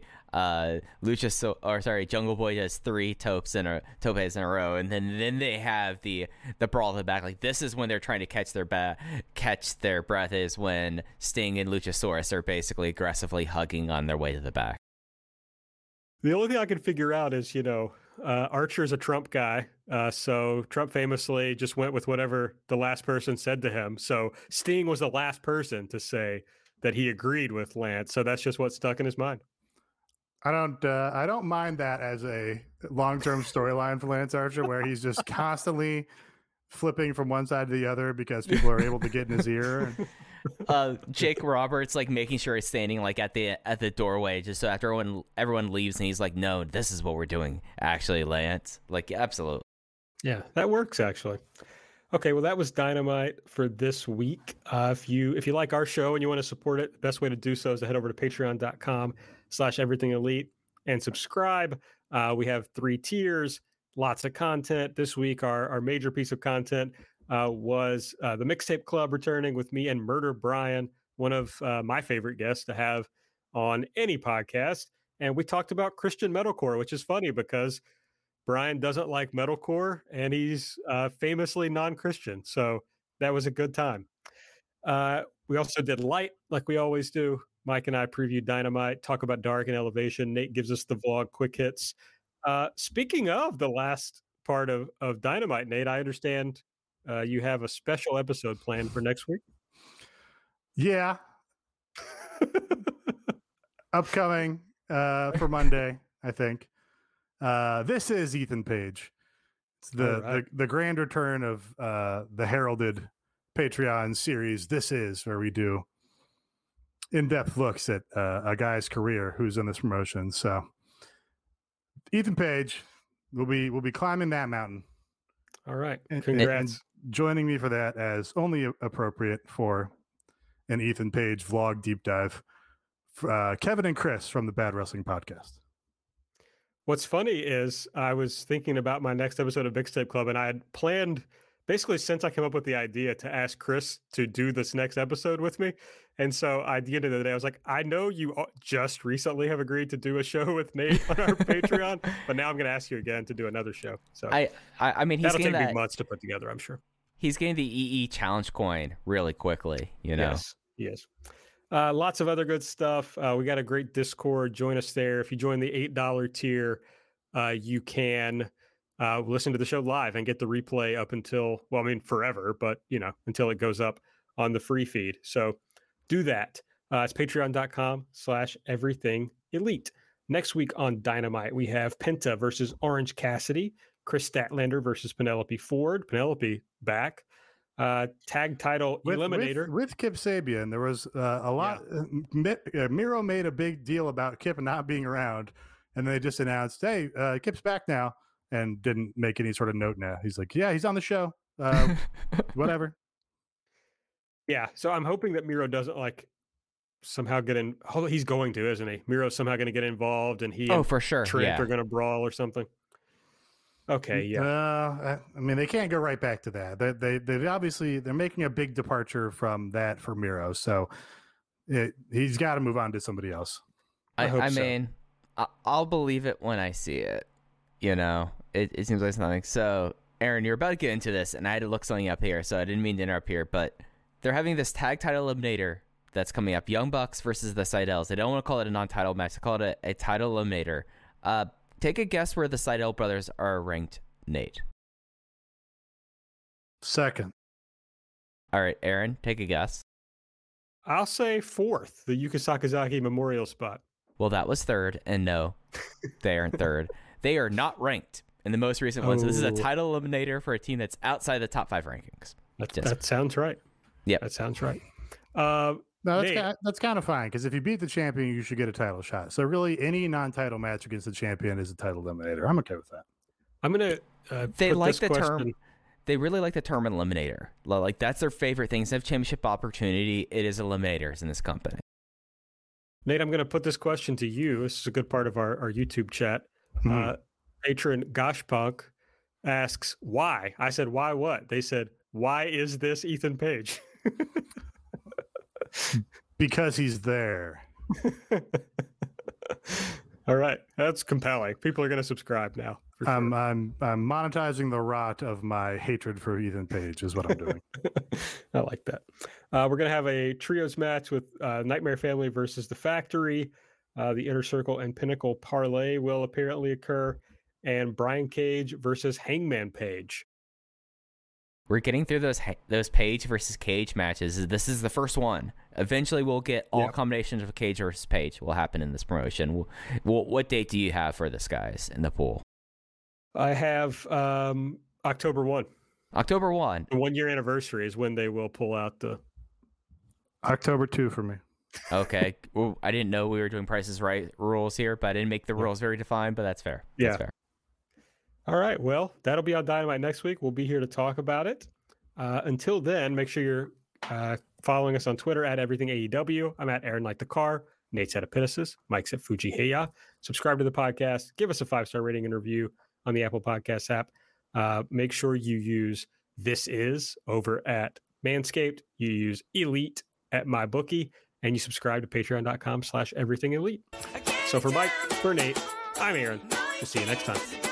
Jungle Boy does 3 topes in a row, and then they have the brawl at the back. Like this is when they're trying to catch their breath is when Sting and Luchasaurus are basically aggressively hugging on their way to the back. The only thing I can figure out is, Archer's a Trump guy. So Trump famously just went with whatever the last person said to him. So Sting was the last person to say that he agreed with Lance. So that's just what stuck in his mind. I don't mind that as a long-term storyline for Lance Archer, where he's just constantly flipping from one side to the other because people are able to get in his ear. Jake Roberts like making sure he's standing like at the doorway just so after everyone leaves and he's like, no, this is what we're doing actually, Lance. Like, absolutely. Yeah, that works actually. Okay, well, that was Dynamite for this week. If you like our show and you want to support it, the best way to do so is to head over to patreon.com/everythingelite and subscribe. We have 3 tiers, lots of content. This week, our major piece of content was the Mixtape Club returning with me and Murder Brian, one of my favorite guests to have on any podcast. And we talked about Christian metalcore, which is funny because Brian doesn't like metalcore, and he's famously non-Christian. So that was a good time. We also did Light, like we always do. Mike and I previewed Dynamite, talk about Dark and Elevation. Nate gives us the vlog quick hits. Speaking of the last part of Dynamite, Nate, I understand you have a special episode planned for next week. Yeah. Upcoming for Monday, I think. This is Ethan Page. It's the grand return of the heralded Patreon series. This is where we do in-depth looks at a guy's career who's in this promotion. So Ethan Page will be climbing that mountain. All right. Congrats. And joining me for that as only appropriate for an Ethan Page vlog deep dive. Kevin and Chris from the Bad Wrestling Podcast. What's funny is I was thinking about my next episode of Mixtape Club, and I had planned basically since I came up with the idea to ask Chris to do this next episode with me. And so at the end of the day, I was like, I know you just recently have agreed to do a show with Nate on our Patreon, but now I'm going to ask you again to do another show. So I mean, that'll take me months to put together, I'm sure. He's getting the EE challenge coin really quickly, you know? Yes. Lots of other good stuff. We got a great Discord. Join us there. If you join the $8 tier, you can listen to the show live and get the replay up until, well, I mean, forever, but, until it goes up on the free feed. So do that. It's patreon.com/everythingelite. Next week on Dynamite, we have Penta versus Orange Cassidy, Chris Statlander versus Penelope Ford. Penelope back. Tag title eliminator with Kip Sabian. There was a lot. Yeah. Miro made a big deal about Kip not being around, and they just announced, "Hey, Kip's back now," and didn't make any sort of note. Now he's like, "Yeah, he's on the show. Whatever." Yeah, so I'm hoping that Miro doesn't somehow get in. He's going to, isn't he? Miro's somehow going to get involved, and he for sure. Trent are going to brawl or something. Okay, yeah. I mean, they can't go right back to that. They obviously they're making a big departure from that for Miro, so he's got to move on to somebody else. I mean, I'll believe it when I see it. It seems like something. So, Aaron, you're about to get into this, and I had to look something up here, so I didn't mean to interrupt here, but they're having this tag title eliminator that's coming up. Young Bucks versus the Seidels. They don't want to call it a non-title match. They call it a title eliminator. Take a guess where the Seidel brothers are ranked, Nate. Second. All right, Aaron, take a guess. I'll say fourth, the Yuka Sakazaki Memorial spot. Well, that was third, and no, they aren't third. They are not ranked in the most recent one. So this is a title eliminator for a team that's outside the top 5 rankings. That sounds right. Yeah, that sounds right. No, that's kind of fine, because if you beat the champion, you should get a title shot. So really, any non-title match against the champion is a title eliminator. I'm okay with that. I'm gonna. They like the term. They really like the term eliminator. Like that's their favorite thing. Instead of championship opportunity, it is eliminators in this company. Nate, I'm going to put this question to you. This is a good part of our YouTube chat. Patron Goshpunk asks, why? I said, why what? They said, why is this Ethan Page? Because he's there. All right. That's compelling. People are going to subscribe now. Sure. I'm monetizing the rot of my hatred for Ethan Page is what I'm doing. I like that. We're going to have a trios match with Nightmare Family versus The Factory. The Inner Circle and Pinnacle Parlay will apparently occur. And Brian Cage versus Hangman Page. We're getting through those Page versus Cage matches. This is the first one. Eventually, we'll get all combinations of Cage versus Page will happen in this promotion. What date do you have for this, guys, in the pool? I have October 1. October 1. The 1 year anniversary is when they will pull out the... October 2 for me. Okay. Well, I didn't know we were doing Prices Right rules here, but I didn't make the rules very defined, but that's fair. Yeah. That's fair. All right. Well, that'll be on Dynamite next week. We'll be here to talk about it. Until then, make sure you're following us on Twitter at Everything AEW. I'm at Aaron Like the Car. Nate's at Epitasis. Mike's at Fuji Heya. Subscribe to the podcast. Give us a 5-star rating and review on the Apple Podcasts app. Make sure you use This Is over at Manscaped. You use Elite at MyBookie. And you subscribe to patreon.com/everythingelite. So for Mike, for Nate, I'm Aaron. We'll see you next time.